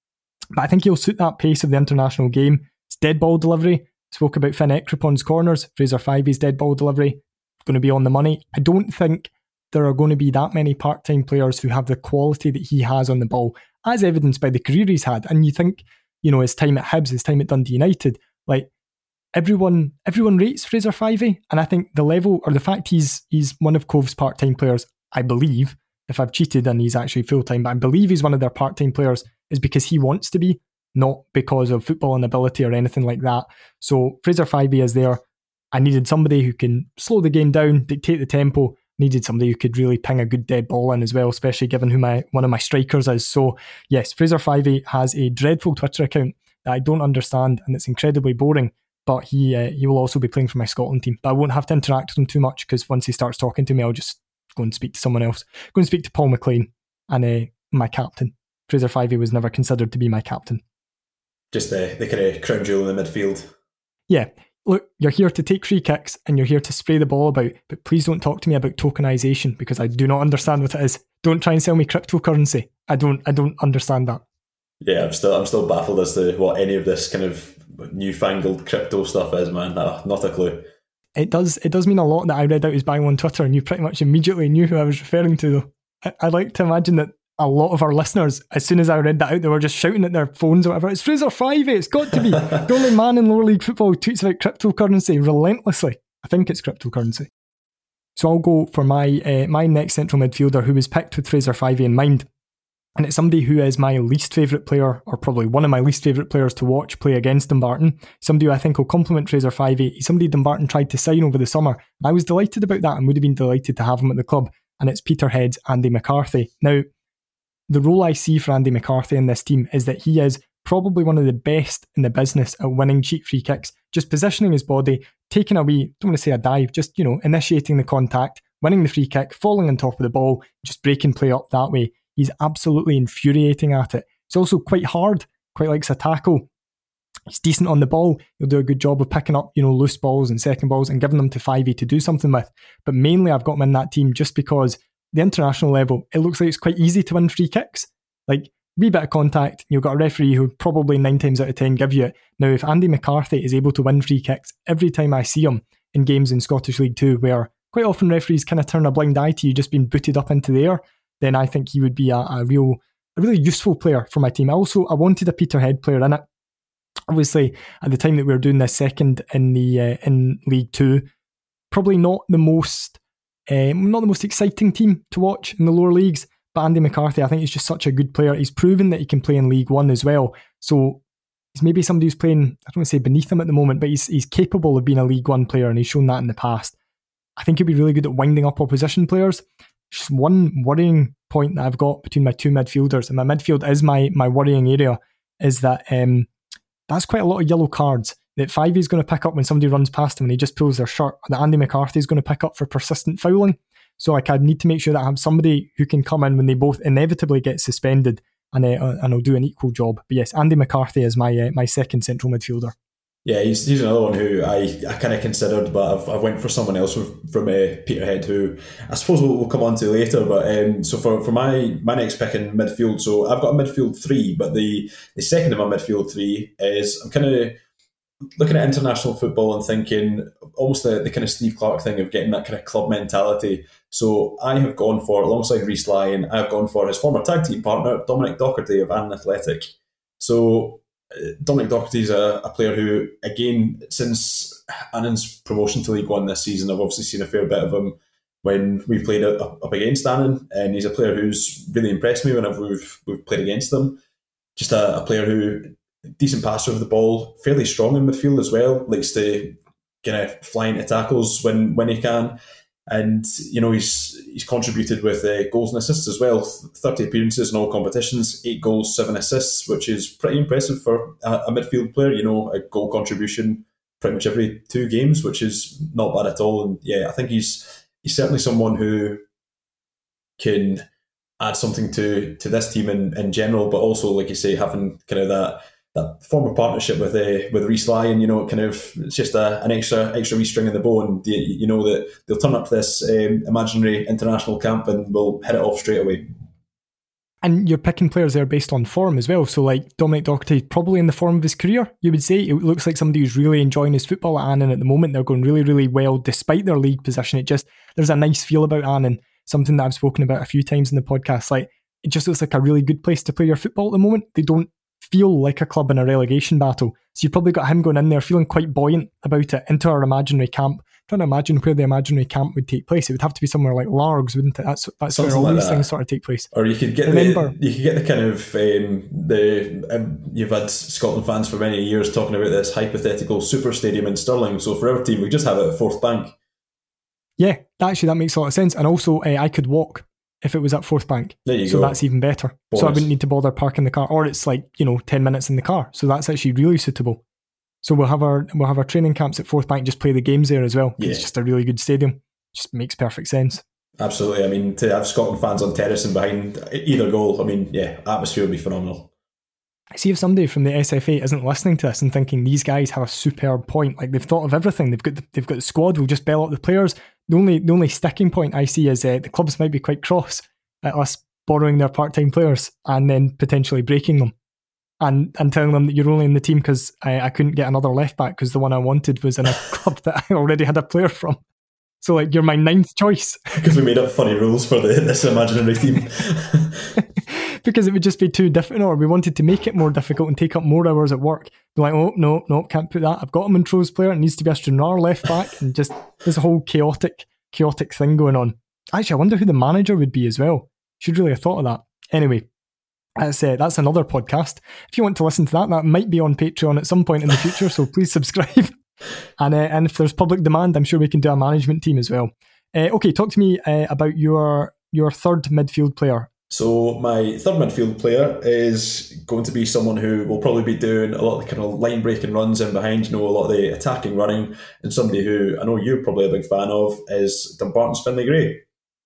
but I think he'll suit that pace of the international game. It's dead ball delivery. Spoke about Finn Ekropon's corners. Fraser Fivey's dead ball delivery. Going to be on the money. I don't think there are going to be that many part-time players who have the quality that he has on the ball, as evidenced by the career he's had. And you think, you know, his time at Hibs, his time at Dundee United, like everyone everyone rates Fraser Fivey. And I think the level, or the fact he's he's one of Cove's part-time players, I believe, if I've cheated and he's actually full-time, but I believe he's one of their part-time players, is because he wants to be, not because of footballing ability or anything like that. So Fraser Fivey is there. I needed somebody who can slow the game down, dictate the tempo. Needed somebody who could really ping a good dead ball in as well, especially given who my one of my strikers is. So yes, Fraser Fivey has a dreadful Twitter account that I don't understand, and it's incredibly boring. But he uh, he will also be playing for my Scotland team. But I won't have to interact with him too much, because once he starts talking to me, I'll just go and speak to someone else. Go and speak to Paul McLean and uh, my captain. Fraser Fivey was never considered to be my captain. Just the, the kind of crown jewel in the midfield. Yeah. Look, you're here to take free kicks and you're here to spray the ball about, but please don't talk to me about tokenization, because I do not understand what it is. Don't try and sell me cryptocurrency. I don't I don't understand that. Yeah, I'm still I'm still baffled as to what any of this kind of newfangled crypto stuff is, man. No, not a clue. It does it does mean a lot that I read out his bio on Twitter and you pretty much immediately knew who I was referring to, though. I, I like to imagine that a lot of our listeners, as soon as I read that out, they were just shouting at their phones or whatever. It's Fraser Fivey, it's got to be. The only man in lower league football who tweets about cryptocurrency relentlessly. I think it's cryptocurrency. So I'll go for my uh, my next central midfielder, who was picked with Fraser Fivey in mind. And it's somebody who is my least favourite player, or probably one of my least favourite players to watch play against Dumbarton. Somebody who I think will complement Fraser Fivey. He's somebody Dumbarton tried to sign over the summer. And I was delighted about that and would have been delighted to have him at the club. And it's Peterhead's Andy McCarthy. Now, the role I see for Andy McCarthy in this team is that he is probably one of the best in the business at winning cheap free kicks, just positioning his body, taking a wee, don't want to say a dive, just, you know, initiating the contact, winning the free kick, falling on top of the ball, just breaking play up that way. He's absolutely infuriating at it. He's also quite hard, quite likes a tackle. He's decent on the ball. He'll do a good job of picking up, you know, loose balls and second balls and giving them to Fivey to do something with. But mainly I've got him in that team just because the international level, it looks like it's quite easy to win free kicks. Like, wee bit of contact, you've got a referee who probably nine times out of ten give you it. Now, if Andy McCarthy is able to win free kicks every time I see him in games in Scottish League Two, where quite often referees kind of turn a blind eye to you just being booted up into the air, then I think he would be a, a real, a really useful player for my team. I also, I wanted a Peterhead player in it. Obviously, at the time that we were doing this, second in the uh, in League Two, probably not the most Um, not the most exciting team to watch in the lower leagues, but Andy McCarthy, I think he's just such a good player. He's proven that he can play in League One as well. So he's maybe somebody who's playing, I don't want to say beneath him at the moment, but he's he's capable of being a League One player, and he's shown that in the past. I think he'll be really good at winding up opposition players. Just one worrying point that I've got between my two midfielders, and my midfield is my my worrying area, is that um, that's quite a lot of yellow cards that Fivey's going to pick up when somebody runs past him and he just pulls their shirt, that Andy McCarthy's going to pick up for persistent fouling. So like, I need to make sure that I have somebody who can come in when they both inevitably get suspended, and uh, and I'll do an equal job. But yes, Andy McCarthy is my uh, my second central midfielder. Yeah, he's he's another one who I, I kind of considered, but I've, I went for someone else from, from uh, Peterhead, who I suppose we'll, we'll come on to later. But um, so for, for my, my next pick in midfield, so I've got a midfield three, but the, the second of my midfield three is, I'm kind of looking at international football and thinking almost the, the kind of Steve Clarke thing of getting that kind of club mentality. So I have gone for, alongside Reece Lyon, I've gone for his former tag team partner, Dominic Docherty of Annan Athletic. So uh, Dominic Docherty is a, a player who, again, since Annan's promotion to League One this season, I've obviously seen a fair bit of him when we've played up, up against Annan, and he's a player who's really impressed me whenever we've, we've played against them. Just a, a player who, decent passer of the ball, fairly strong in midfield as well, likes to kind of fly into tackles when, when he can. And, you know, he's he's contributed with uh, goals and assists as well. thirty appearances in all competitions, eight goals, seven assists, which is pretty impressive for a, a midfield player. You know, a goal contribution pretty much every two games, which is not bad at all. And yeah, I think he's he's certainly someone who can add something to to this team in, in general, but also, like you say, having kind of that that former partnership with uh, with Reece Lyon, you know, kind of, it's just a, an extra extra wee string in the bow, and you, you know that they'll turn up to this um, imaginary international camp and we'll hit it off straight away. And you're picking players there based on form as well. So like Dominic Doherty, probably in the form of his career, you would say. It looks like somebody who's really enjoying his football at Annan at the moment. They're going really, really well despite their league position. It just, there's a nice feel about Annan, something that I've spoken about a few times in the podcast. Like, it just looks like a really good place to play your football at the moment. They don't feel like a club in a relegation battle. So you've probably got him going in there feeling quite buoyant about it into our imaginary camp. Trying to imagine where the imaginary camp would take place. It would have to be somewhere like Largs, wouldn't it? That's that's Something where all like these that. things sort of take place. Or you could get Remember, the you could get the kind of um, the um, you've had Scotland fans for many years talking about this hypothetical super stadium in Stirling. So for our team, we just have it at Forth Bank. Yeah, actually that makes a lot of sense. And also, uh, I could walk if it was at Forth Bank. There you so go. that's even better. Bonus. So I wouldn't need to bother parking the car, or it's like, you know, ten minutes in the car. So that's actually really suitable. So we'll have our we'll have our training camps at Forth Bank. Just play the games there as well. Yeah. It's just a really good stadium. Just makes perfect sense. Absolutely. I mean, to have Scotland fans on terrace and behind either goal, I mean, yeah, atmosphere would be phenomenal. See if somebody from the S F A isn't listening to us and thinking these guys have a superb point. Like, they've thought of everything. They've got the, they've got the squad. We'll just bell up the players. The only the only sticking point I see is uh, the clubs might be quite cross at us borrowing their part-time players and then potentially breaking them and and telling them that you're only in the team because I, I couldn't get another left back because the one I wanted was in a club that I already had a player from. So, like, you're my ninth choice. Because we made up funny rules for the, this imaginary team. Because it would just be too difficult, or we wanted to make it more difficult and take up more hours at work. Be like, oh, no, no, can't put that. I've got a Montrose player. It needs to be a Stranraer left back. And just this whole chaotic, chaotic thing going on. Actually, I wonder who the manager would be as well. Should really have thought of that. Anyway, that's, uh, that's another podcast. If you want to listen to that, that might be on Patreon at some point in the future, so please subscribe. And uh, and if there's public demand, I'm sure we can do a management team as well. Uh, okay, talk to me uh, about your your third midfield player. So my third midfield player is going to be someone who will probably be doing a lot of the kind of line breaking runs in behind, you know, a lot of the attacking running, and somebody who I know you're probably a big fan of is Dumbarton's Finlay Gray.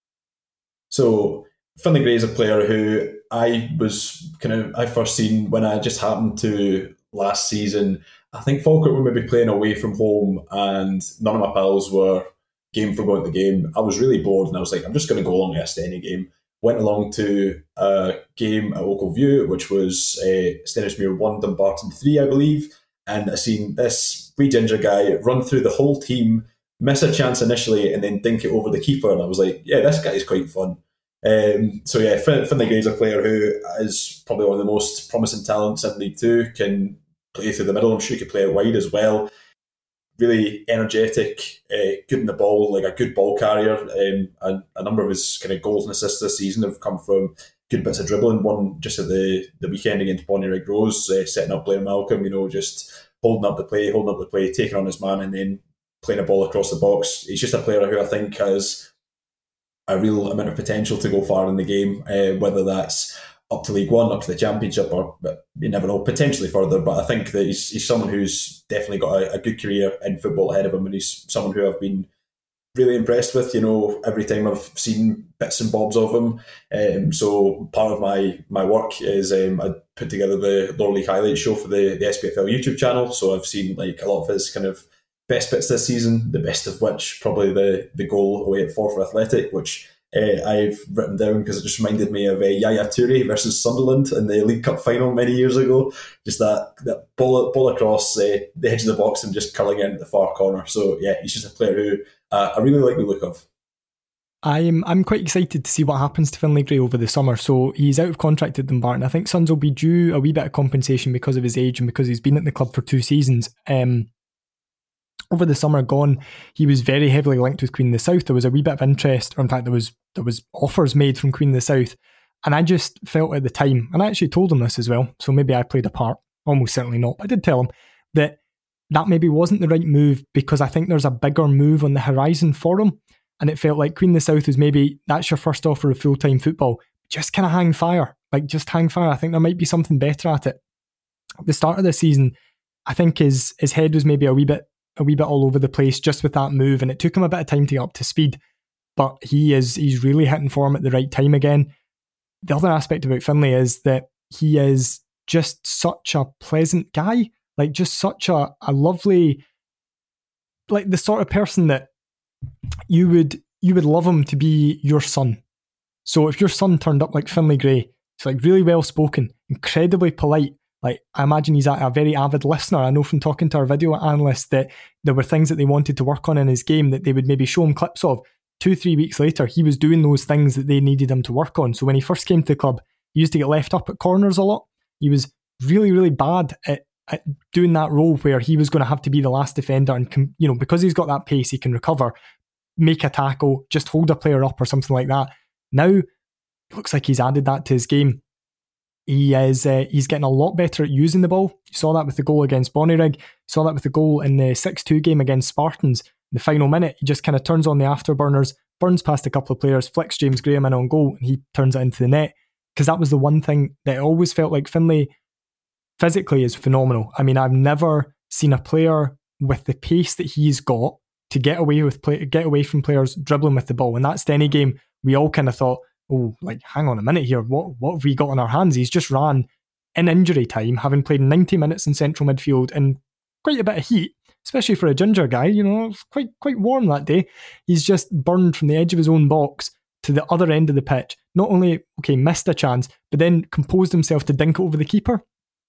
So Finlay Gray is a player who I was kind of I first seen when I just happened to last season. I think Falkirk were maybe playing away from home and none of my pals were game for going to the game. I was really bored and I was like, I'm just going to go along to a Steny game. Went along to a game at Oakville View, which was uh, Stenhousemuir one, Dumbarton three, I believe. And I seen this wee ginger guy run through the whole team, miss a chance initially and then dink it over the keeper. And I was like, yeah, this guy's quite fun. Um, so yeah, Fin- Finlay Gray is a player who is probably one of the most promising talents in League Two, can play through the middle. I'm sure he could play it wide as well. Really energetic, uh, good in the ball, like a good ball carrier. Um, and a number of his kind of goals and assists this season have come from good bits of dribbling. One just at the, the weekend against Bonnyrigg Rose, uh, setting up Blair Malcolm, you know, just holding up the play, holding up the play, taking on his man and then playing a ball across the box. He's just a player who I think has a real amount of potential to go far in the game, uh, whether that's up to League One, up to the Championship, or you never know, potentially further. But I think that he's, he's someone who's definitely got a, a good career in football ahead of him, and he's someone who I've been really impressed with, you know, every time I've seen bits and bobs of him. Um, so part of my my work is um, I put together the Lower League Highlights show for the, the S P F L YouTube channel. So I've seen like a lot of his kind of best bits this season, the best of which probably the, the goal away at Forfar Athletic, which Uh, I've written down because it just reminded me of uh, Yaya Toure versus Sunderland in the League Cup final many years ago. Just that that ball, ball across uh, the edge of the box and just curling in at the far corner. So yeah, he's just a player who uh, I really like the look of. I'm I'm quite excited to see what happens to Finlay Gray over the summer. So he's out of contract at Dumbarton. I think Suns will be due a wee bit of compensation because of his age and because he's been at the club for two seasons. Um, over the summer gone, he was very heavily linked with Queen of the South. There was a wee bit of interest, or in fact there was there was offers made from Queen of the South. And I just felt at the time, and I actually told him this as well, so maybe I played a part, almost certainly not, but I did tell him that that maybe wasn't the right move because I think there's a bigger move on the horizon for him. And it felt like Queen of the South was maybe, that's your first offer of full-time football. Just kind of hang fire. Like, just hang fire. I think there might be something better at it. At the start of the season, I think his his head was maybe a wee bit a wee bit all over the place just with that move, and it took him a bit of time to get up to speed. But he is he's really hitting form at the right time again. The other aspect about Finlay is that he is just such a pleasant guy. Like, just such a, a lovely, like the sort of person that you would you would love him to be your son. So if your son turned up like Finlay Gray, He's like really well spoken, incredibly polite. Like, I imagine he's a, a very avid listener. I know from talking to our video analyst that there were things that they wanted to work on in his game that they would maybe show him clips of. Two, three weeks later, he was doing those things that they needed him to work on. So when he first came to the club, he used to get left up at corners a lot. He was really, really bad at, at doing that role where he was going to have to be the last defender. And, you know, because he's got that pace, he can recover, make a tackle, just hold a player up or something like that. Now, it looks like he's added that to his game. He is uh, he's getting a lot better at using the ball. You saw that with the goal against Bonnyrigg. You saw that with the goal in the six two game against Spartans. In the final minute, he just kind of turns on the afterburners, burns past a couple of players, flicks James Graham in on goal, and he turns it into the net. Because that was the one thing that I always felt like Finlay physically is phenomenal. I mean, I've never seen a player with the pace that he's got to get away with play, get away from players dribbling with the ball. And that's any game we all kind of thought, oh, like, hang on a minute here, what what have we got on our hands? He's just ran in injury time, having played ninety minutes in central midfield in quite a bit of heat, especially for a ginger guy, you know, it's quite quite warm that day. He's just burned from the edge of his own box to the other end of the pitch. Not only, okay, missed a chance, but then composed himself to dink it over the keeper.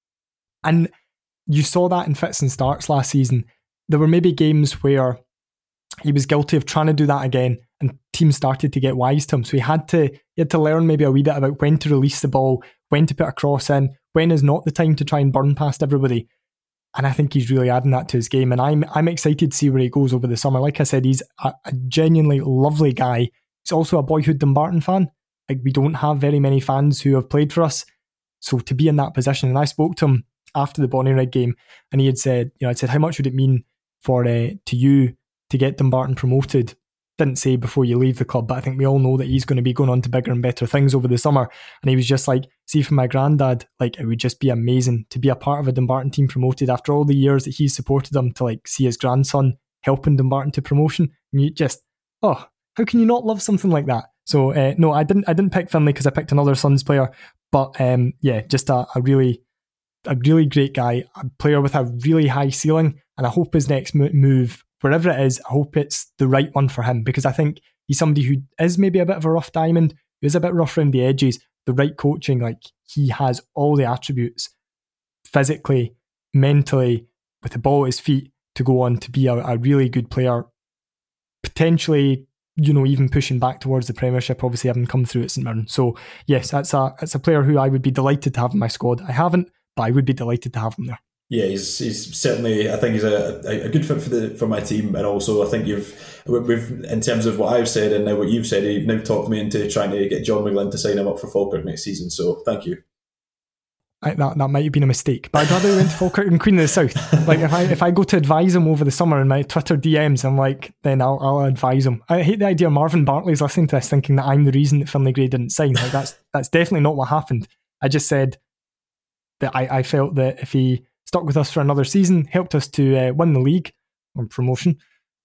And you saw that in fits and starts last season. There were maybe games where he was guilty of trying to do that again, and teams started to get wise to him. So he had to he had to learn maybe a wee bit about when to release the ball, when to put a cross in, when is not the time to try and burn past everybody. And I think he's really adding that to his game. And I'm I'm excited to see where he goes over the summer. Like I said, he's a, a genuinely lovely guy. He's also a boyhood Dumbarton fan. Like, we don't have very many fans who have played for us. So to be in that position, and I spoke to him after the Bonnyrigg game, and he had said, you know, I said, how much would it mean for uh, to you to get Dumbarton promoted? Didn't say before you leave the club, but I think we all know that he's going to be going on to bigger and better things over the summer. And he was just like, see, for my granddad, like, it would just be amazing to be a part of a Dumbarton team promoted after all the years that he's supported them, to like see his grandson helping Dumbarton to promotion. And you just, oh, how can you not love something like that? So uh, no, I didn't. I didn't pick Finlay because I picked another Suns player. But um, yeah, just a, a really, a really great guy, a player with a really high ceiling, and I hope his next move, wherever it is, I hope it's the right one for him, because I think he's somebody who is maybe a bit of a rough diamond, who is a bit rough around the edges. The right coaching, like, he has all the attributes, physically, mentally, with the ball at his feet, to go on to be a, a really good player, potentially, you know, even pushing back towards the Premiership, obviously having come through at St Mirren. So yes, that's a it's a player who I would be delighted to have in my squad. I haven't, but I would be delighted to have him there. Yeah, he's he's certainly, I think he's a, a, a good fit for the for my team, and also I think you've we've in terms of what I've said and now what you've said, you've now talked me into trying to get John McGlynn to sign him up for Falkirk next season. So thank you. I, that that might have been a mistake, but I'd rather he went to Falkirk and Queen of the South. Like, if I if I go to advise him over the summer in my Twitter D Ms, I'm like, then I'll I'll advise him. I hate the idea of Marvin Bartley's listening to this thinking that I'm the reason that Finlay Gray didn't sign. Like, that's that's definitely not what happened. I just said that I, I felt that if he stuck with us for another season, helped us to uh, win the league or promotion.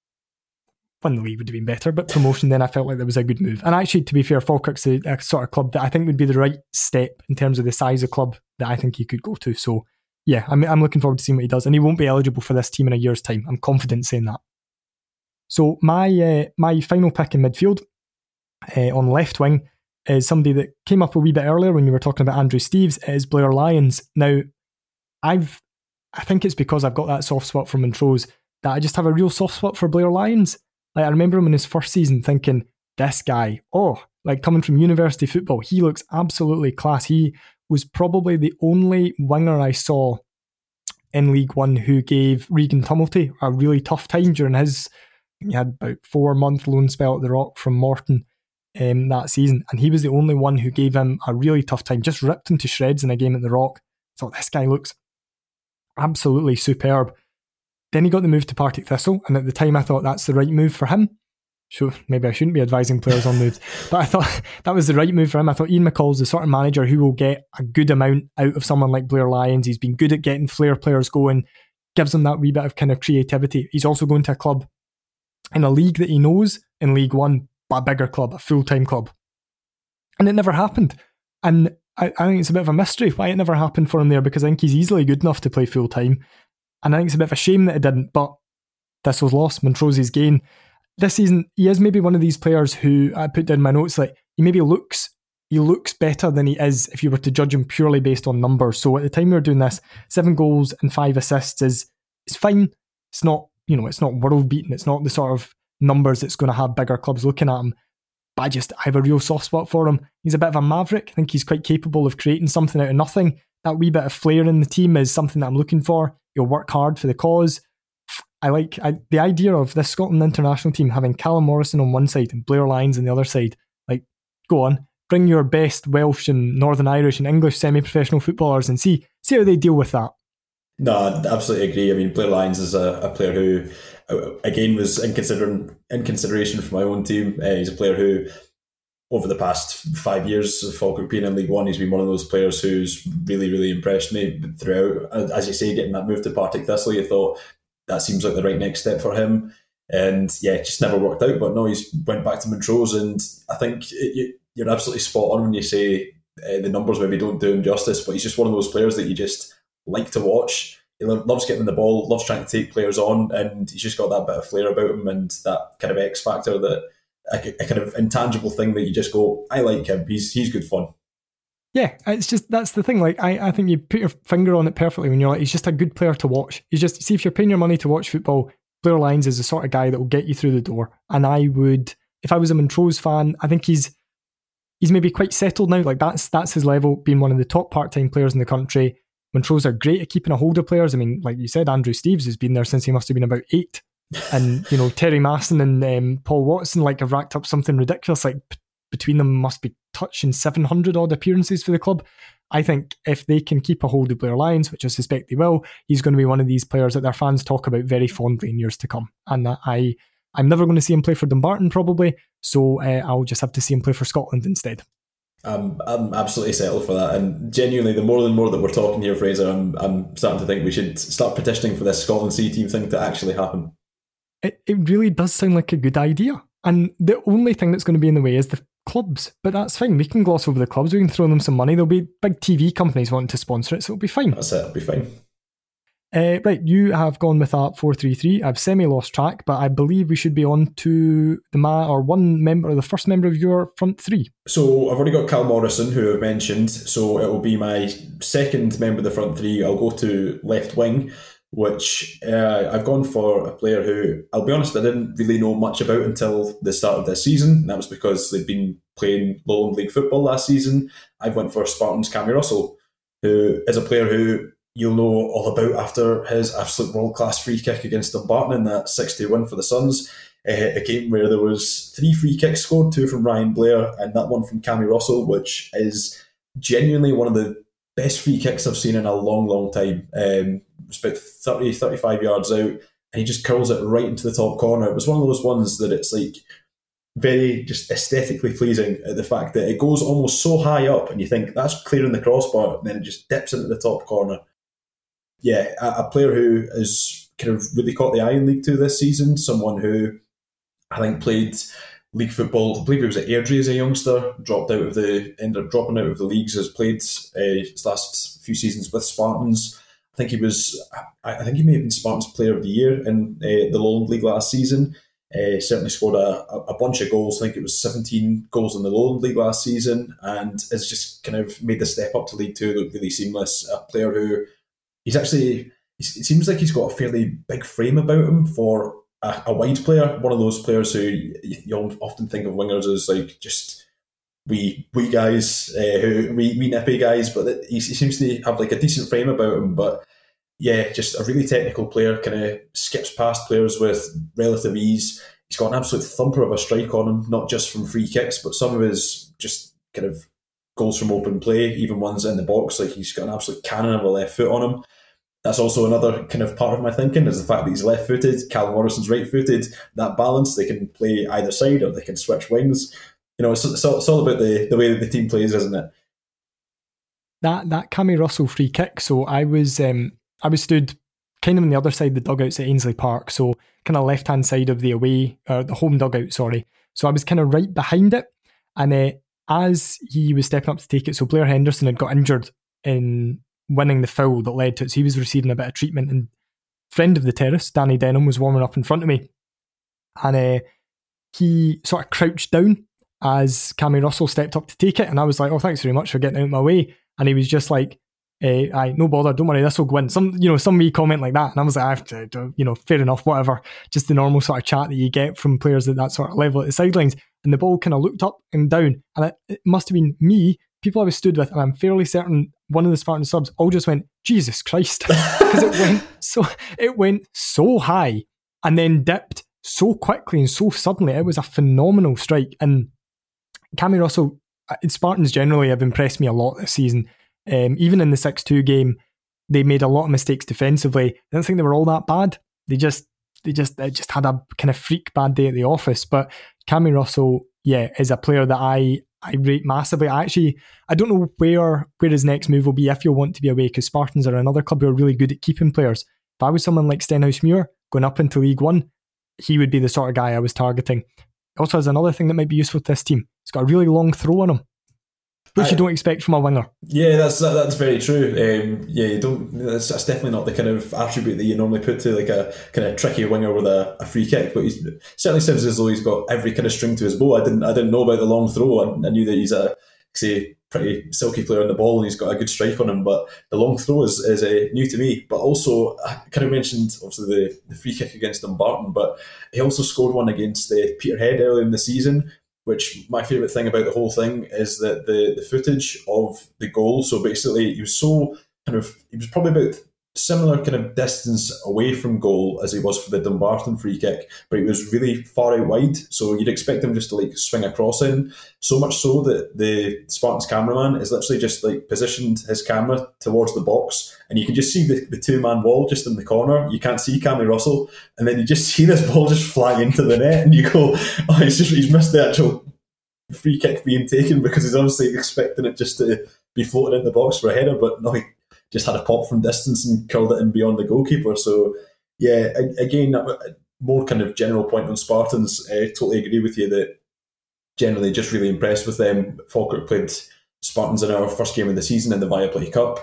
Win the league would have been better, but promotion, then I felt like there was a good move. And actually, to be fair, Falkirk's a, a sort of club that I think would be the right step in terms of the size of club that I think he could go to. So yeah, I'm, I'm looking forward to seeing what he does. And he won't be eligible for this team in a year's time. I'm confident saying that. So my uh, my final pick in midfield uh, on left wing is somebody that came up a wee bit earlier when you were talking about Andrew Steeves. It is Blair Lyons. Now, I've I think it's because I've got that soft spot for Montrose that I just have a real soft spot for Blair Lyons. Like, I remember him in his first season thinking, this guy, oh, like, coming from university football, he looks absolutely class. He was probably the only winger I saw in League One who gave Regan Tumulty a really tough time during his, he had about four month loan spell at the Rock from Morton um, that season, and he was the only one who gave him a really tough time, just ripped him to shreds in a game at the Rock. I thought, this guy looks absolutely superb. Then he got the move to Partick Thistle, and at the time I thought that's the right move for him. Sure, maybe I shouldn't be advising players on moves, but I thought that was the right move for him. I thought Ian McCall's the sort of manager who will get a good amount out of someone like Blair Lyons. He's been good at getting flair players going, gives them that wee bit of kind of creativity. He's also going to a club in a league that he knows, in League One, but a bigger club, a full-time club. And it never happened. And I, I think it's a bit of a mystery why it never happened for him there, because I think he's easily good enough to play full-time. And I think it's a bit of a shame that it didn't, but Thistle's loss, Montrose's gain. This season, he is maybe one of these players who, I put down in my notes, like, he maybe looks he looks better than he is if you were to judge him purely based on numbers. So at the time we were doing this, seven goals and five assists is it's fine. It's not, you know, it's not world beating. It's not the sort of numbers that's going to have bigger clubs looking at him. But I just I have a real soft spot for him. He's a bit of a maverick. I think he's quite capable of creating something out of nothing. That wee bit of flair in the team is something that I'm looking for. He'll work hard for the cause. I like I, the idea of this Scotland international team having Callum Morrison on one side and Blair Lyons on the other side. Like, go on, bring your best Welsh and Northern Irish and English semi-professional footballers and see see how they deal with that. No, I absolutely agree. I mean, Blair Lyons is a, a player who, again, was in, considering, in consideration for my own team. Uh, he's a player who, over the past five years of Falkirk being in League One, he's been one of those players who's really, really impressed me throughout. As you say, getting that move to Partick Thistle, you thought that seems like the right next step for him. And yeah, it just never worked out. But no, he's went back to Montrose, and I think it, you're absolutely spot on when you say uh, the numbers maybe don't do him justice, but he's just one of those players that you just like to watch. He loves getting the ball, loves trying to take players on, and he's just got that bit of flair about him and that kind of X factor, that a, a kind of intangible thing that you just go, I like him. He's he's good fun. Yeah, it's just, that's the thing. Like, I, I think you put your finger on it perfectly when you're like, he's just a good player to watch. You just see, if you're paying your money to watch football, Blair Lyons is the sort of guy that will get you through the door. And I would, if I was a Montrose fan, I think he's he's maybe quite settled now. Like, that's that's his level, being one of the top part-time players in the country. Montrose are great at keeping a hold of players. I mean, like you said, Andrew Steeves has been there since he must have been about eight. And, you know, Terry Masson and um, Paul Watson, like, have racked up something ridiculous. Like, p- between them must be touching seven hundred odd appearances for the club. I think if they can keep a hold of Blair Lyons, which I suspect they will, he's going to be one of these players that their fans talk about very fondly in years to come. And uh, I, I'm never going to see him play for Dumbarton, probably. So uh, I'll just have to see him play for Scotland instead. I'm I'm absolutely settled for that, and genuinely, the more and more that we're talking here, Fraser, I'm I'm starting to think we should start petitioning for this Scotland C team thing to actually happen. It it really does sound like a good idea, and the only thing that's going to be in the way is the clubs. But that's fine. We can gloss over the clubs. We can throw them some money. There'll be big T V companies wanting to sponsor it, so it'll be fine. That's it. It'll be fine. Uh, right, you have gone with a four three three. I've semi-lost track, but I believe we should be on to the ma or one member, or the first member of your front three. So I've already got Cal Morrison, who I've mentioned, so it will be my second member of the front three. I'll go to left wing, which uh, I've gone for a player who, I'll be honest, I didn't really know much about until the start of this season. That was because they'd been playing Lowland League football last season. I went for Spartans' Cammy Russell, who is a player who you'll know all about after his absolute world-class free kick against Dumbarton in that six two win for the Suns. Uh, a game where there was three free kicks scored, two from Ryan Blair and that one from Cammy Russell, which is genuinely one of the best free kicks I've seen in a long, long time. Um, it's about thirty, thirty-five yards out, and he just curls it right into the top corner. It was one of those ones that it's like very just aesthetically pleasing, at the fact that it goes almost so high up and you think that's clearing the crossbar, and then it just dips into the top corner. Yeah, a, a player who has kind of really caught the eye in League Two this season, someone who I think played league football. I believe he was at Airdrie as a youngster, dropped out of the, ended up dropping out of the leagues, has played uh, his last few seasons with Spartans. I think he was, I, I think he may have been Spartans Player of the Year in uh, the Lowland League last season. Uh, certainly scored a, a bunch of goals. I think it was seventeen goals in the Lowland League last season, and has just kind of made the step up to League Two look really seamless. A player who, he's actually, it seems like he's got a fairly big frame about him for a, a wide player. One of those players who you often think of wingers as like just wee wee guys, uh, who wee, wee nippy guys, but he, he seems to have like a decent frame about him. But yeah, just a really technical player, kind of skips past players with relative ease. He's got an absolute thumper of a strike on him, not just from free kicks, but some of his just kind of goals from open play, even ones in the box. Like, he's got an absolute cannon of a left foot on him. That's also another kind of part of my thinking, is the fact that he's left-footed, Callum Morrison's right-footed. That balance, they can play either side or they can switch wings. You know, it's, it's, all, it's all about the, the way that the team plays, isn't it? That that Cammy Russell free kick. So I was um, I was stood kind of on the other side of the dugouts at Ainsley Park, so kind of left-hand side of the away, or the home dugout, sorry. So I was kind of right behind it, and uh, as he was stepping up to take it, so Blair Henderson had got injured in winning the foul that led to it, so he was receiving a bit of treatment, and friend of the terrace, Danny Denham, was warming up in front of me, and uh, he sort of crouched down as Cammy Russell stepped up to take it, and I was like, oh, thanks very much for getting out of my way. And he was just like, eh, aye, no bother, don't worry, this will go in. Some, you know, some wee comment like that. And I was like, I have to, you know, fair enough, whatever. Just the normal sort of chat that you get from players at that sort of level at the sidelines. And the ball kind of looked up and down. And it, it must have been me, people I was stood with, and I'm fairly certain one of the Spartan subs all just went, Jesus Christ. Because it went so, it went so high and then dipped so quickly and so suddenly. It was a phenomenal strike. And Cammy Russell, Spartans generally have impressed me a lot this season. Um, even in the six two game, they made a lot of mistakes defensively. I don't think they were all that bad. They just they just they just had a kind of freak bad day at the office. But Cammy Russell, yeah, is a player that I, I rate massively. I actually, I don't know where where his next move will be if he'll want to be away, because Spartans are another club who are really good at keeping players. If I was someone like Stenhousemuir going up into League One, he would be the sort of guy I was targeting. Also has another thing that might be useful to this team. He's got a really long throw on him, which I, you don't expect from a winger. Yeah, that's that, that's very true. Um, yeah, you don't. That's, that's definitely not the kind of attribute that you normally put to like a kind of tricky winger with a, a free kick. But he certainly seems as though he's got every kind of string to his bow. I didn't I didn't know about the long throw. I, I knew that he's a say pretty silky player on the ball and he's got a good strike on him. But the long throw is is uh, new to me. But also, I kind of mentioned obviously the, the free kick against Dumbarton, but he also scored one against uh, Peterhead earlier in the season. Which my favourite thing about the whole thing is that the, the footage of the goal, so basically he was so kind of, he was probably about similar kind of distance away from goal as he was for the Dumbarton free kick, but he was really far out wide, so you'd expect him just to like swing across in, so much so that the Spartans cameraman is literally just like positioned his camera towards the box, and you can just see the, the two-man wall just in the corner. You can't see Cammy Russell, and then you just see this ball just fly into the net, and you go, oh, he's just he's missed the actual free kick being taken because he's obviously expecting it just to be floated in the box for a header, but no, he just had a pop from distance and curled it in beyond the goalkeeper. So yeah, again, more kind of general point on Spartans. I totally agree with you that generally just really impressed with them. Falkirk played Spartans in our first game of the season in the Viaplay Cup,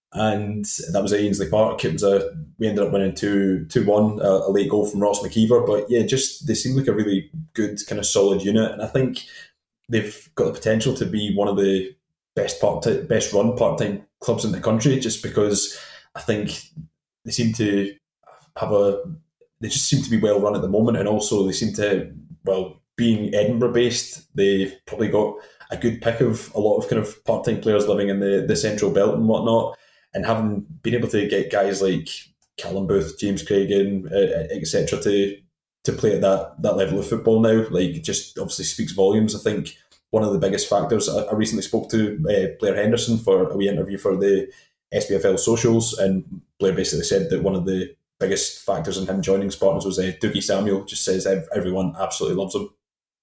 and that was at Ainsley Park. It was a we ended up winning two two one, a, a late goal from Ross McKeever. But yeah, just they seem like a really good kind of solid unit, and I think they've got the potential to be one of the best part best run part time clubs in the country, just because I think they seem to have a they just seem to be well run at the moment, and also they seem to, well, being Edinburgh based, they've probably got a good pick of a lot of kind of part time players living in the, the central belt and whatnot, and having been able to get guys like Callum Booth, James Craigan, uh, et cetera to to play at that that level of football now, like, just obviously speaks volumes. I think one of the biggest factors, I, I recently spoke to uh, Blair Henderson for a wee interview for the S B F L socials, and Blair basically said that one of the biggest factors in him joining Spartans was uh, Dougie Samuel. Just says everyone absolutely loves him.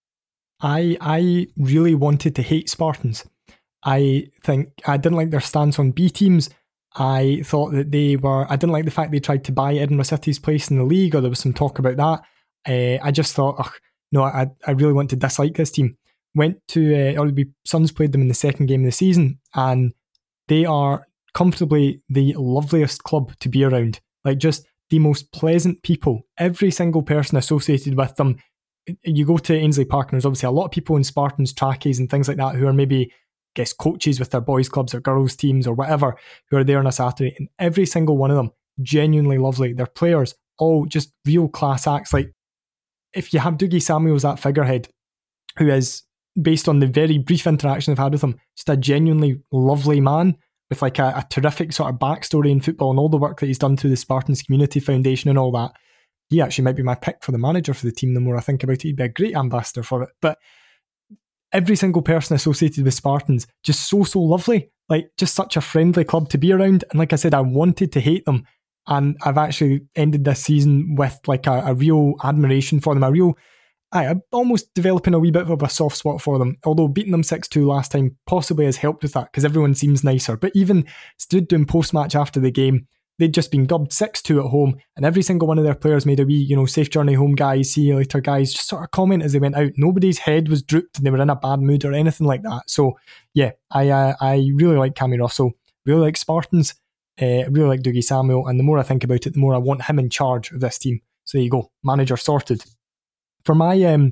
I I really wanted to hate Spartans. I think I didn't like their stance on B teams. I thought that they were, I didn't like the fact they tried to buy Edinburgh City's place in the league, or there was some talk about that. Uh, I just thought, ugh, no, I, I really want to dislike this team. Went to, uh, or the Suns played them in the second game of the season, and they are comfortably the loveliest club to be around. Like, just the most pleasant people. Every single person associated with them. You go to Ainsley Park, and there's obviously a lot of people in Spartans trackies and things like that who are maybe, I guess, coaches with their boys' clubs or girls' teams or whatever, who are there on a Saturday, and every single one of them genuinely lovely. Their players, all just real class acts. Like, if you have Dougie Samuel as that figurehead, who is, based on the very brief interaction I've had with him, just a genuinely lovely man with like a, a terrific sort of backstory in football and all the work that he's done through the Spartans Community Foundation and all that. He actually might be my pick for the manager for the team. The more I think about it, he'd be a great ambassador for it. But every single person associated with Spartans, just so, so lovely. Like, just such a friendly club to be around. And like I said, I wanted to hate them. And I've actually ended this season with like a, a real admiration for them. A real, I, I'm almost developing a wee bit of a soft spot for them. Although beating them six two last time possibly has helped with that, because everyone seems nicer. But even stood doing post-match after the game, they'd just been dubbed six two at home, and every single one of their players made a wee, you know, safe journey home, guys, see you later, guys, just sort of comment as they went out. Nobody's head was drooped and they were in a bad mood or anything like that. So yeah, I uh, I really like Cammy Russell, really like Spartans, uh, really like Dougie Samuel, and the more I think about it, the more I want him in charge of this team. So there you go, manager sorted. For my um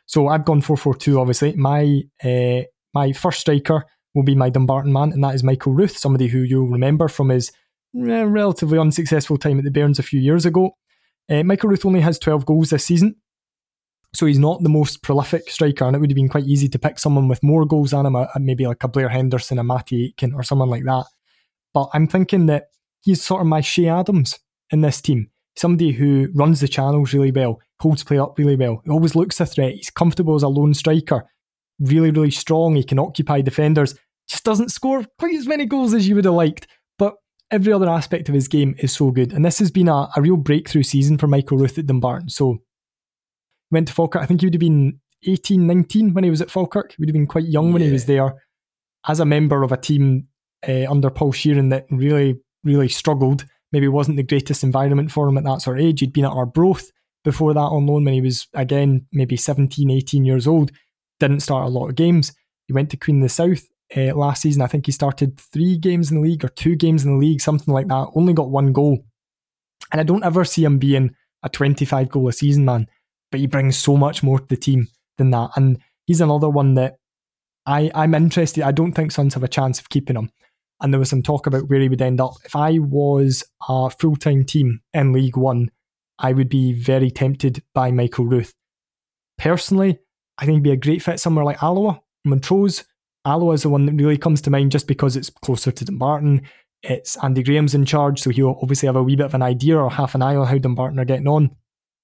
So I've gone four four two, obviously. My uh, my first striker will be my Dumbarton man, and that is Michael Ruth, somebody who you'll remember from his uh, relatively unsuccessful time at the Bairns a few years ago. Uh, Michael Ruth only has twelve goals this season, so he's not the most prolific striker, and it would have been quite easy to pick someone with more goals than him, maybe like a Blair Henderson, a Matty Aitken, or someone like that. But I'm thinking that he's sort of my Shea Adams in this team. Somebody who runs the channels really well, holds play up really well, he always looks a threat, he's comfortable as a lone striker, really, really strong, he can occupy defenders, just doesn't score quite as many goals as you would have liked, but every other aspect of his game is so good. And this has been a, a real breakthrough season for Michael Ruth at Dumbarton. So, went to Falkirk, I think he would have been eighteen, nineteen when he was at Falkirk, he would have been quite young when yeah. he was there, as a member of a team uh, under Paul Sheeran that really, really struggled. Maybe wasn't the greatest environment for him at that sort of age. He'd been at Arbroath before that on loan when he was, again, maybe seventeen, eighteen years old. Didn't start a lot of games. He went to Queen of the South uh, last season. I think he started three games in the league or two games in the league, something like that. Only got one goal. And I don't ever see him being a twenty-five goal a season man, but he brings so much more to the team than that. And he's another one that I, I'm interested. I don't think Suns have a chance of keeping him. And there was some talk about where he would end up. If I was a full-time team in League One, I would be very tempted by Michael Ruth. Personally, I think he'd be a great fit somewhere like Alloa, Montrose. Alloa is the one that really comes to mind just because it's closer to Dumbarton. It's Andy Graham's in charge, so he'll obviously have a wee bit of an idea or half an eye on how Dumbarton are getting on.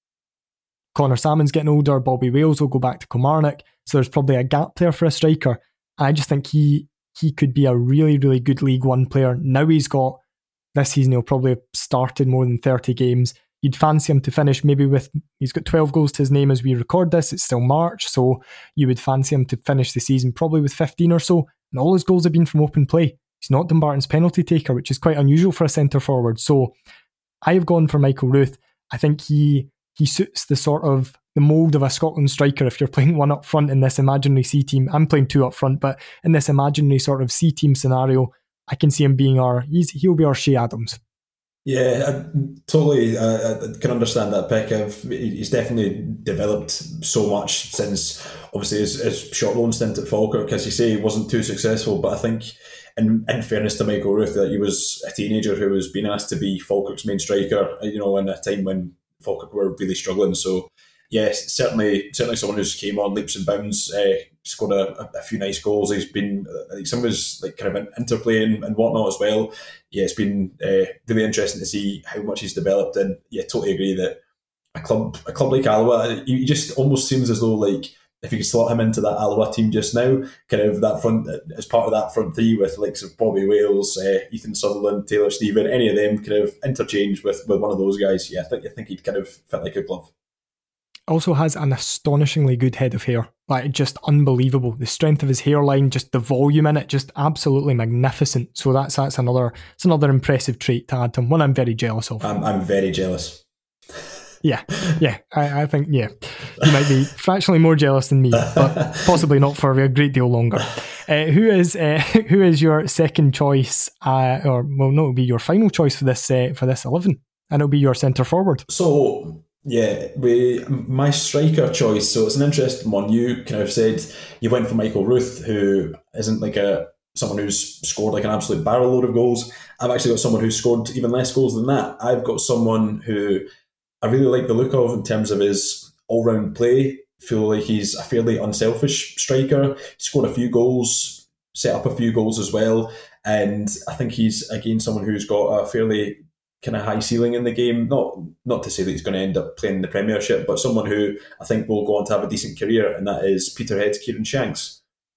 Connor Salmon's getting older, Bobby Wales will go back to Kilmarnock, so there's probably a gap there for a striker. I just think he he could be a really, really good League One player. Now he's got, this season he'll probably have started more than thirty games. You'd fancy him to finish maybe with, he's got twelve goals to his name as we record this, it's still March, so you would fancy him to finish the season probably with fifteen or so, and all his goals have been from open play. He's not Dumbarton's penalty taker, which is quite unusual for a centre forward. So I have gone for Michael Ruth. I think he he suits the sort of the mould of a Scotland striker. If you're playing one up front in this imaginary C team, I'm playing two up front, but in this imaginary sort of C team scenario, I can see him being our, he's, he'll be our Shea Adams. Yeah, I totally uh, I can understand that pick. I've, he's definitely developed so much since obviously his, his short loan stint at Falkirk. As you say, he wasn't too successful, but I think in, in fairness to Michael Ruth, that he was a teenager who was being asked to be Falkirk's main striker, you know, in a time when Falkirk were really struggling. So yes, certainly certainly someone who's came on leaps and bounds, uh, scored a, a few nice goals. He's been like some of his like kind of interplay and, and whatnot as well. Yeah, it's been uh, really interesting to see how much he's developed. And yeah, totally agree that a club a club like Alloa, he just almost seems as though like if you could slot him into that Alloa team just now, kind of that front as part of that front three with likes of Bobby Wales, uh, Ethan Sutherland, Taylor Stephen, any of them kind of interchange with, with one of those guys. Yeah, I think I think he'd kind of fit like a glove. Also has an astonishingly good head of hair, like just unbelievable. The strength of his hairline, just the volume in it, just absolutely magnificent. So that's that's another it's another impressive trait to add to him. One I'm very jealous of. I'm I'm very jealous. Yeah, yeah, I, I think yeah, you might be fractionally more jealous than me, but possibly not for a great deal longer. Uh, who is uh, who is your second choice, uh, or well, no, it'll be your final choice for this uh, for this eleven, and it'll be your centre forward. So. Yeah, we my striker choice. So it's an interesting one. You kind of said you went for Michael Ruth, who isn't like a someone who's scored like an absolute barrel load of goals. I've actually got someone who's scored even less goals than that. I've got someone who I really like the look of in terms of his all round play. Feel like he's a fairly unselfish striker. He scored a few goals, set up a few goals as well, and I think he's again someone who's got a fairly kind of high ceiling in the game. Not not to say that he's going to end up playing in the Premiership, but someone who I think will go on to have a decent career, and that is Peterhead's Kieran Shanks.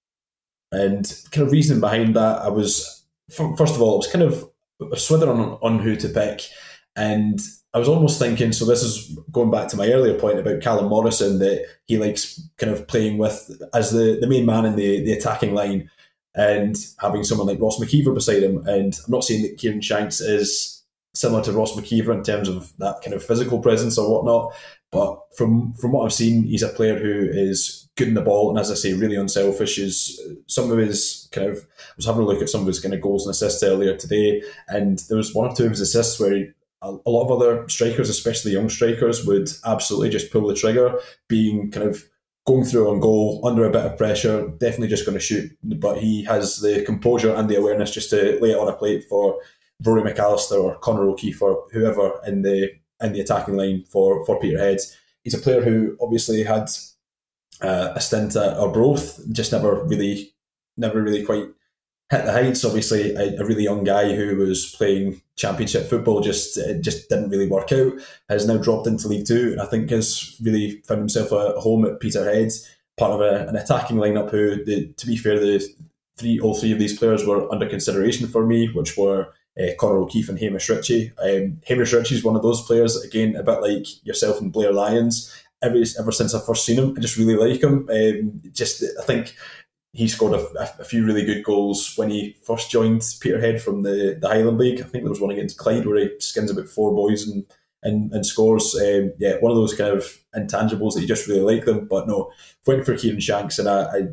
And kind of reasoning behind that, I was first of all, I was kind of swithering on, on who to pick, and I was almost thinking, so this is going back to my earlier point about Callum Morrison, that he likes kind of playing with as the, the main man in the, the attacking line, and having someone like Ross McKeever beside him. And I'm not saying that Kieran Shanks is similar to Ross McKeever in terms of that kind of physical presence or whatnot, but from from what I've seen, he's a player who is good in the ball, and as I say, really unselfish. Is some of his kind of I was having a look at some of his kind of goals and assists earlier today, and there was one or two of his assists where he, a, a lot of other strikers, especially young strikers, would absolutely just pull the trigger, being kind of going through on goal, under a bit of pressure, definitely just going to shoot. But he has the composure and the awareness just to lay it on a plate for Rory McAllister or Conor O'Keefe or whoever in the in the attacking line for, for Peterhead. He's a player who obviously had uh, a stint at Arbroath, just never really, never really quite hit the heights. Obviously, a, a really young guy who was playing Championship football just it just didn't really work out. Has now dropped into League Two, and I think has really found himself a home at Peterhead, part of a, an attacking lineup. Who, the, to be fair, the three all three of these players were under consideration for me, which were uh, Conor O'Keefe and Hamish Ritchie. Um, Hamish Ritchie is one of those players, again, a bit like yourself and Blair Lyons. Ever ever since I first seen him, I just really like him. Um, just I think. He scored a, a few really good goals when he first joined Peterhead from the, the Highland League. I think there was one against Clyde where he skins about four boys and and, and scores. Um, yeah, one of those kind of intangibles that you just really like them. But no, went for Kieran Shanks, and I, I,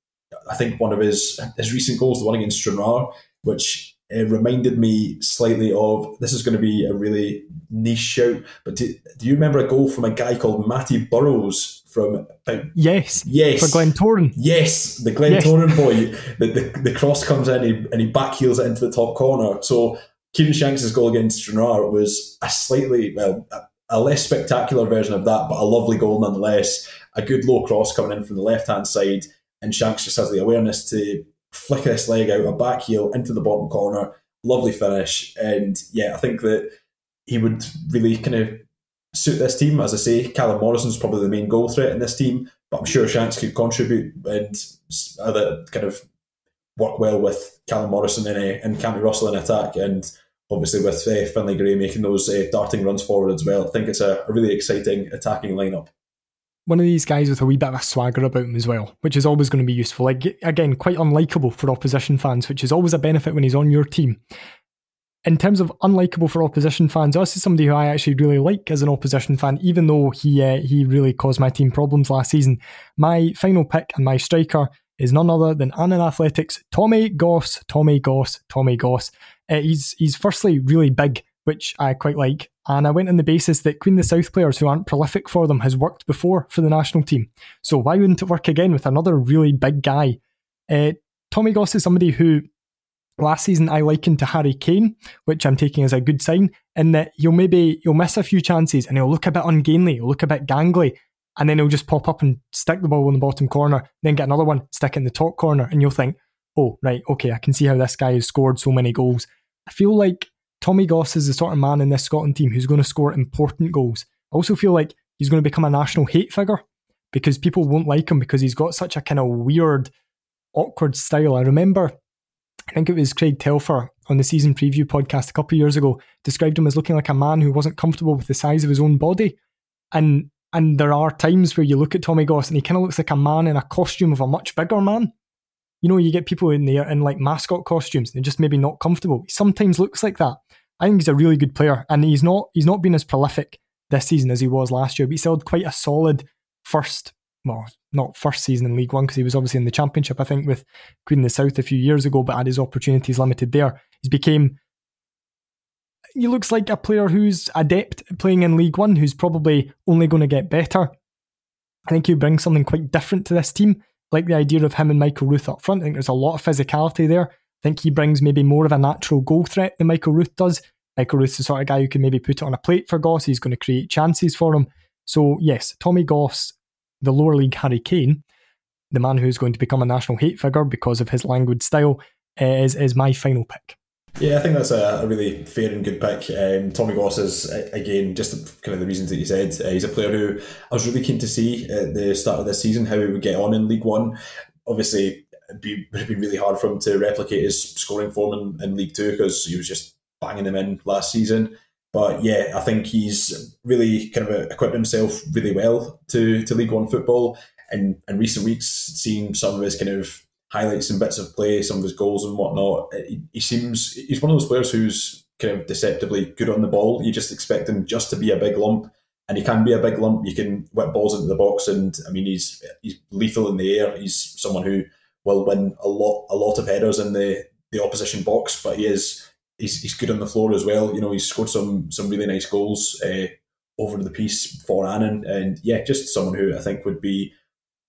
I think one of his his recent goals, the one against Stranraer, which uh, reminded me slightly of, this is going to be a really niche shout, but do, do you remember a goal from a guy called Matty Burrows? From about, yes, yes, for Glentoran. Yes, the Glentoran yes. boy. The, the the cross comes in he, and he backheels it into the top corner. So Kieran Shanks' goal against Stranraer was a slightly, well, a, a less spectacular version of that, but a lovely goal nonetheless. A good low cross coming in from the left-hand side, and Shanks just has the awareness to flick this leg out, a backheel into the bottom corner. Lovely finish. And yeah, I think that he would really kind of suit this team. As I say, Callum Morrison's probably the main goal threat in this team, but I'm sure Shanks could contribute and uh, kind of work well with Callum Morrison in a, and Cammy Russell in attack, and obviously with uh, Finlay Gray making those uh, darting runs forward as well. I think it's a, a really exciting attacking lineup. One of these guys with a wee bit of a swagger about him as well, which is always going to be useful. Like, again, quite unlikable for opposition fans, which is always a benefit when he's on your team. In terms of unlikable for opposition fans, this is somebody who I actually really like as an opposition fan, even though he uh, he really caused my team problems last season. My final pick and my striker is none other than Annan Athletics' Tommy Goss, Tommy Goss, Tommy Goss. Uh, he's he's firstly really big, which I quite like, and I went on the basis that Queen of the South players who aren't prolific for them has worked before for the national team. So why wouldn't it work again with another really big guy? Uh, Tommy Goss is somebody who last season I likened to Harry Kane, which I'm taking as a good sign, in that he'll maybe he'll miss a few chances and he'll look a bit ungainly, he'll look a bit gangly, and then he'll just pop up and stick the ball in the bottom corner, then get another one, stick it in the top corner, and you'll think, oh, right, okay, I can see how this guy has scored so many goals. I feel like Tommy Goss is the sort of man in this Scotland team who's going to score important goals. I also feel like he's going to become a national hate figure because people won't like him because he's got such a kind of weird, awkward style. I remember I think it was Craig Telfer on the season preview podcast a couple of years ago described him as looking like a man who wasn't comfortable with the size of his own body. And and there are times where you look at Tommy Goss and he kind of looks like a man in a costume of a much bigger man. You know, you get people in there in like mascot costumes and they're just maybe not comfortable. He sometimes looks like that. I think he's a really good player, and he's not he's not been as prolific this season as he was last year, but he still had quite a solid first well, not first season in League One because he was obviously in the Championship, I think, with Queen of the South a few years ago, but had his opportunities limited there. He's became, he looks like a player who's adept at playing in League One, who's probably only going to get better. I think he brings something quite different to this team, like the idea of him and Michael Ruth up front. I think there's a lot of physicality there. I think he brings maybe more of a natural goal threat than Michael Ruth does. Michael Ruth's the sort of guy who can maybe put it on a plate for Goss. He's going to create chances for him. So yes, Tommy Goss, the lower league Harry Kane, the man who's going to become a national hate figure because of his languid style, is is my final pick. Yeah, I think that's a, a really fair and good pick. Um, Tommy Goss is, again, just kind of the reasons that you said. Uh, he's a player who I was really keen to see at the start of this season, how he would get on in League One. Obviously, it'd be, it'd be really hard for him to replicate his scoring form in, in League Two because he was just banging them in last season. But yeah, I think he's really kind of equipped himself really well to, to League One football. And in recent weeks, seeing some of his kind of highlights and bits of play, some of his goals and whatnot, he, he seems, he's one of those players who's kind of deceptively good on the ball. You just expect him just to be a big lump, and he can be a big lump. You can whip balls into the box, and I mean, he's he's lethal in the air. He's someone who will win a lot a lot of headers in the, the opposition box, but he is he's he's good on the floor as well. You know, he's scored some some really nice goals uh, over the piece for Annan, and yeah, just someone who I think would be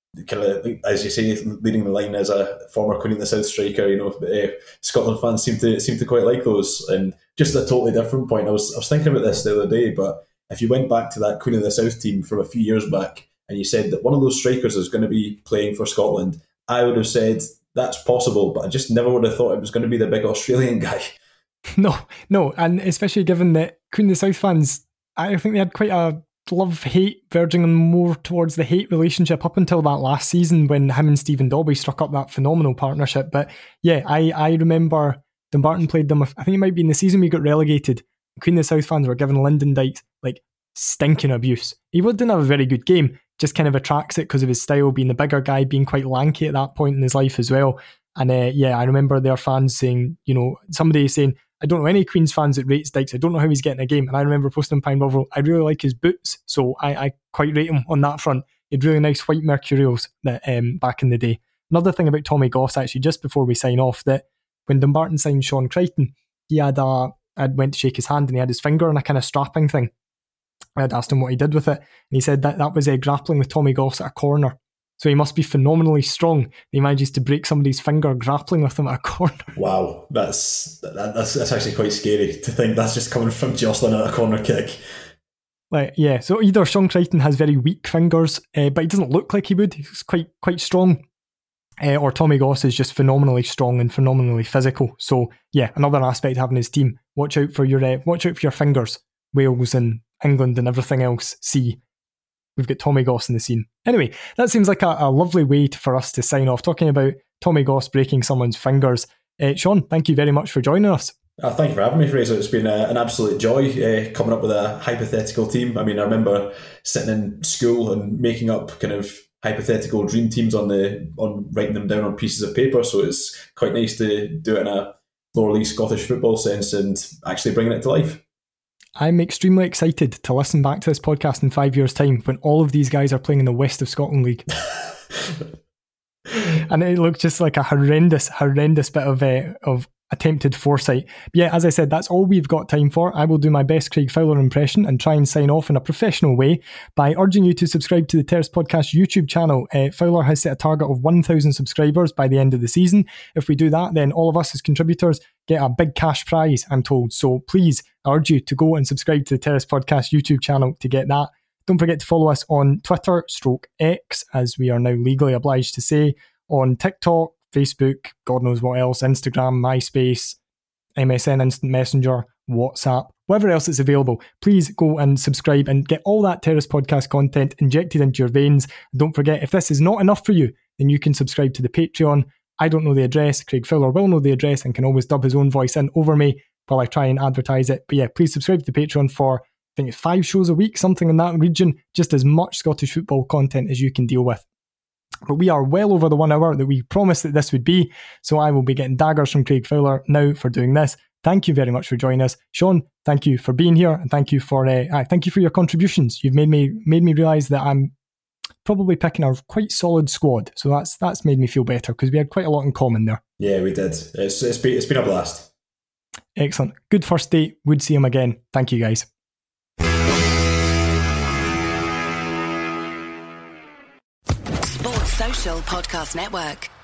kind of, as you say, leading the line as a former Queen of the South striker. You know, uh, Scotland fans seem to seem to quite like those. And just a totally different point. I was I was thinking about this the other day, but if you went back to that Queen of the South team from a few years back, and you said that one of those strikers is going to be playing for Scotland, I would have said that's possible, but I just never would have thought it was going to be the big Australian guy. No, no, and especially given that Queen of the South fans, I think they had quite a love-hate, verging more towards the hate relationship up until that last season when him and Stephen Dobby struck up that phenomenal partnership. But yeah, I, I remember Dumbarton played them, I think it might be in the season we got relegated. Queen of the South fans were giving Lyndon Dykes like stinking abuse. He didn't have a very good game, just kind of attracts it because of his style, being the bigger guy, being quite lanky at that point in his life as well. And uh, yeah, I remember their fans saying, you know, somebody saying, I don't know any Queen's fans that rates Dykes. I don't know how he's getting a game. And I remember posting on Pine Bovril, I really like his boots, so I, I quite rate him on that front. He had really nice white Mercurials that um, back in the day. Another thing about Tommy Goss, actually, just before we sign off, that when Dumbarton signed Sean Crichton, he had a, I went to shake his hand and he had his finger on a kind of strapping thing. I had asked him what he did with it, and he said that that was uh, grappling with Tommy Goss at a corner. So he must be phenomenally strong. He manages to break somebody's finger grappling with him at a corner. Wow, that's that, that's that's actually quite scary to think that's just coming from Jocelyn at a corner kick. Like, yeah, so either Sean Crichton has very weak fingers, uh, but he doesn't look like he would. He's quite quite strong. Uh, or Tommy Goss is just phenomenally strong and phenomenally physical. So yeah, another aspect of having his team. Watch out for your uh, watch out for your fingers. Wales and England and everything else. See. We've got Tommy Goss in the scene. Anyway, that seems like a, a lovely way to, for us to sign off, talking about Tommy Goss breaking someone's fingers. Uh, Sean, thank you very much for joining us. Uh, thank you for having me, Fraser. It's been uh, an absolute joy uh, coming up with a hypothetical team. I mean, I remember sitting in school and making up kind of hypothetical dream teams on the on writing them down on pieces of paper. So it's quite nice to do it in a lower league Scottish football sense and actually bringing it to life. I'm extremely excited to listen back to this podcast in five years' time when all of these guys are playing in the West of Scotland League. And it looked just like a horrendous, horrendous bit of uh, of attempted foresight. But yeah, as I said, that's all we've got time for. I will do my best Craig Fowler impression and try and sign off in a professional way by urging you to subscribe to the Terrace Podcast YouTube channel. Uh, Fowler has set a target of one thousand subscribers by the end of the season. If we do that, then all of us as contributors get a big cash prize, I'm told. So please, I urge you to go and subscribe to the Terrace Podcast YouTube channel to get that. Don't forget to follow us on Twitter, stroke X, as we are now legally obliged to say, on TikTok, Facebook, God knows what else, Instagram, MySpace, M S N Instant Messenger, WhatsApp, whatever else is available. Please go and subscribe and get all that Terrace Podcast content injected into your veins. And don't forget, if this is not enough for you, then you can subscribe to the Patreon. I don't know the address. Craig Fowler will know the address and can always dub his own voice in over me while I try and advertise it. But yeah, please subscribe to the Patreon for, I think it's five shows a week, something in that region, just as much Scottish football content as you can deal with. But we are well over the one hour that we promised that this would be, so I will be getting daggers from Craig Fowler now for doing this. Thank you very much for joining us. Sean, thank you for being here, and thank you for uh, uh, thank you for your contributions. You've made me made me realise that I'm probably picking a quite solid squad, so that's that's made me feel better because we had quite a lot in common there. Yeah, we did. It's it's been, it's been a blast. Excellent. Good first date. Would see him again. Thank you, guys. Sports Social Podcast Network.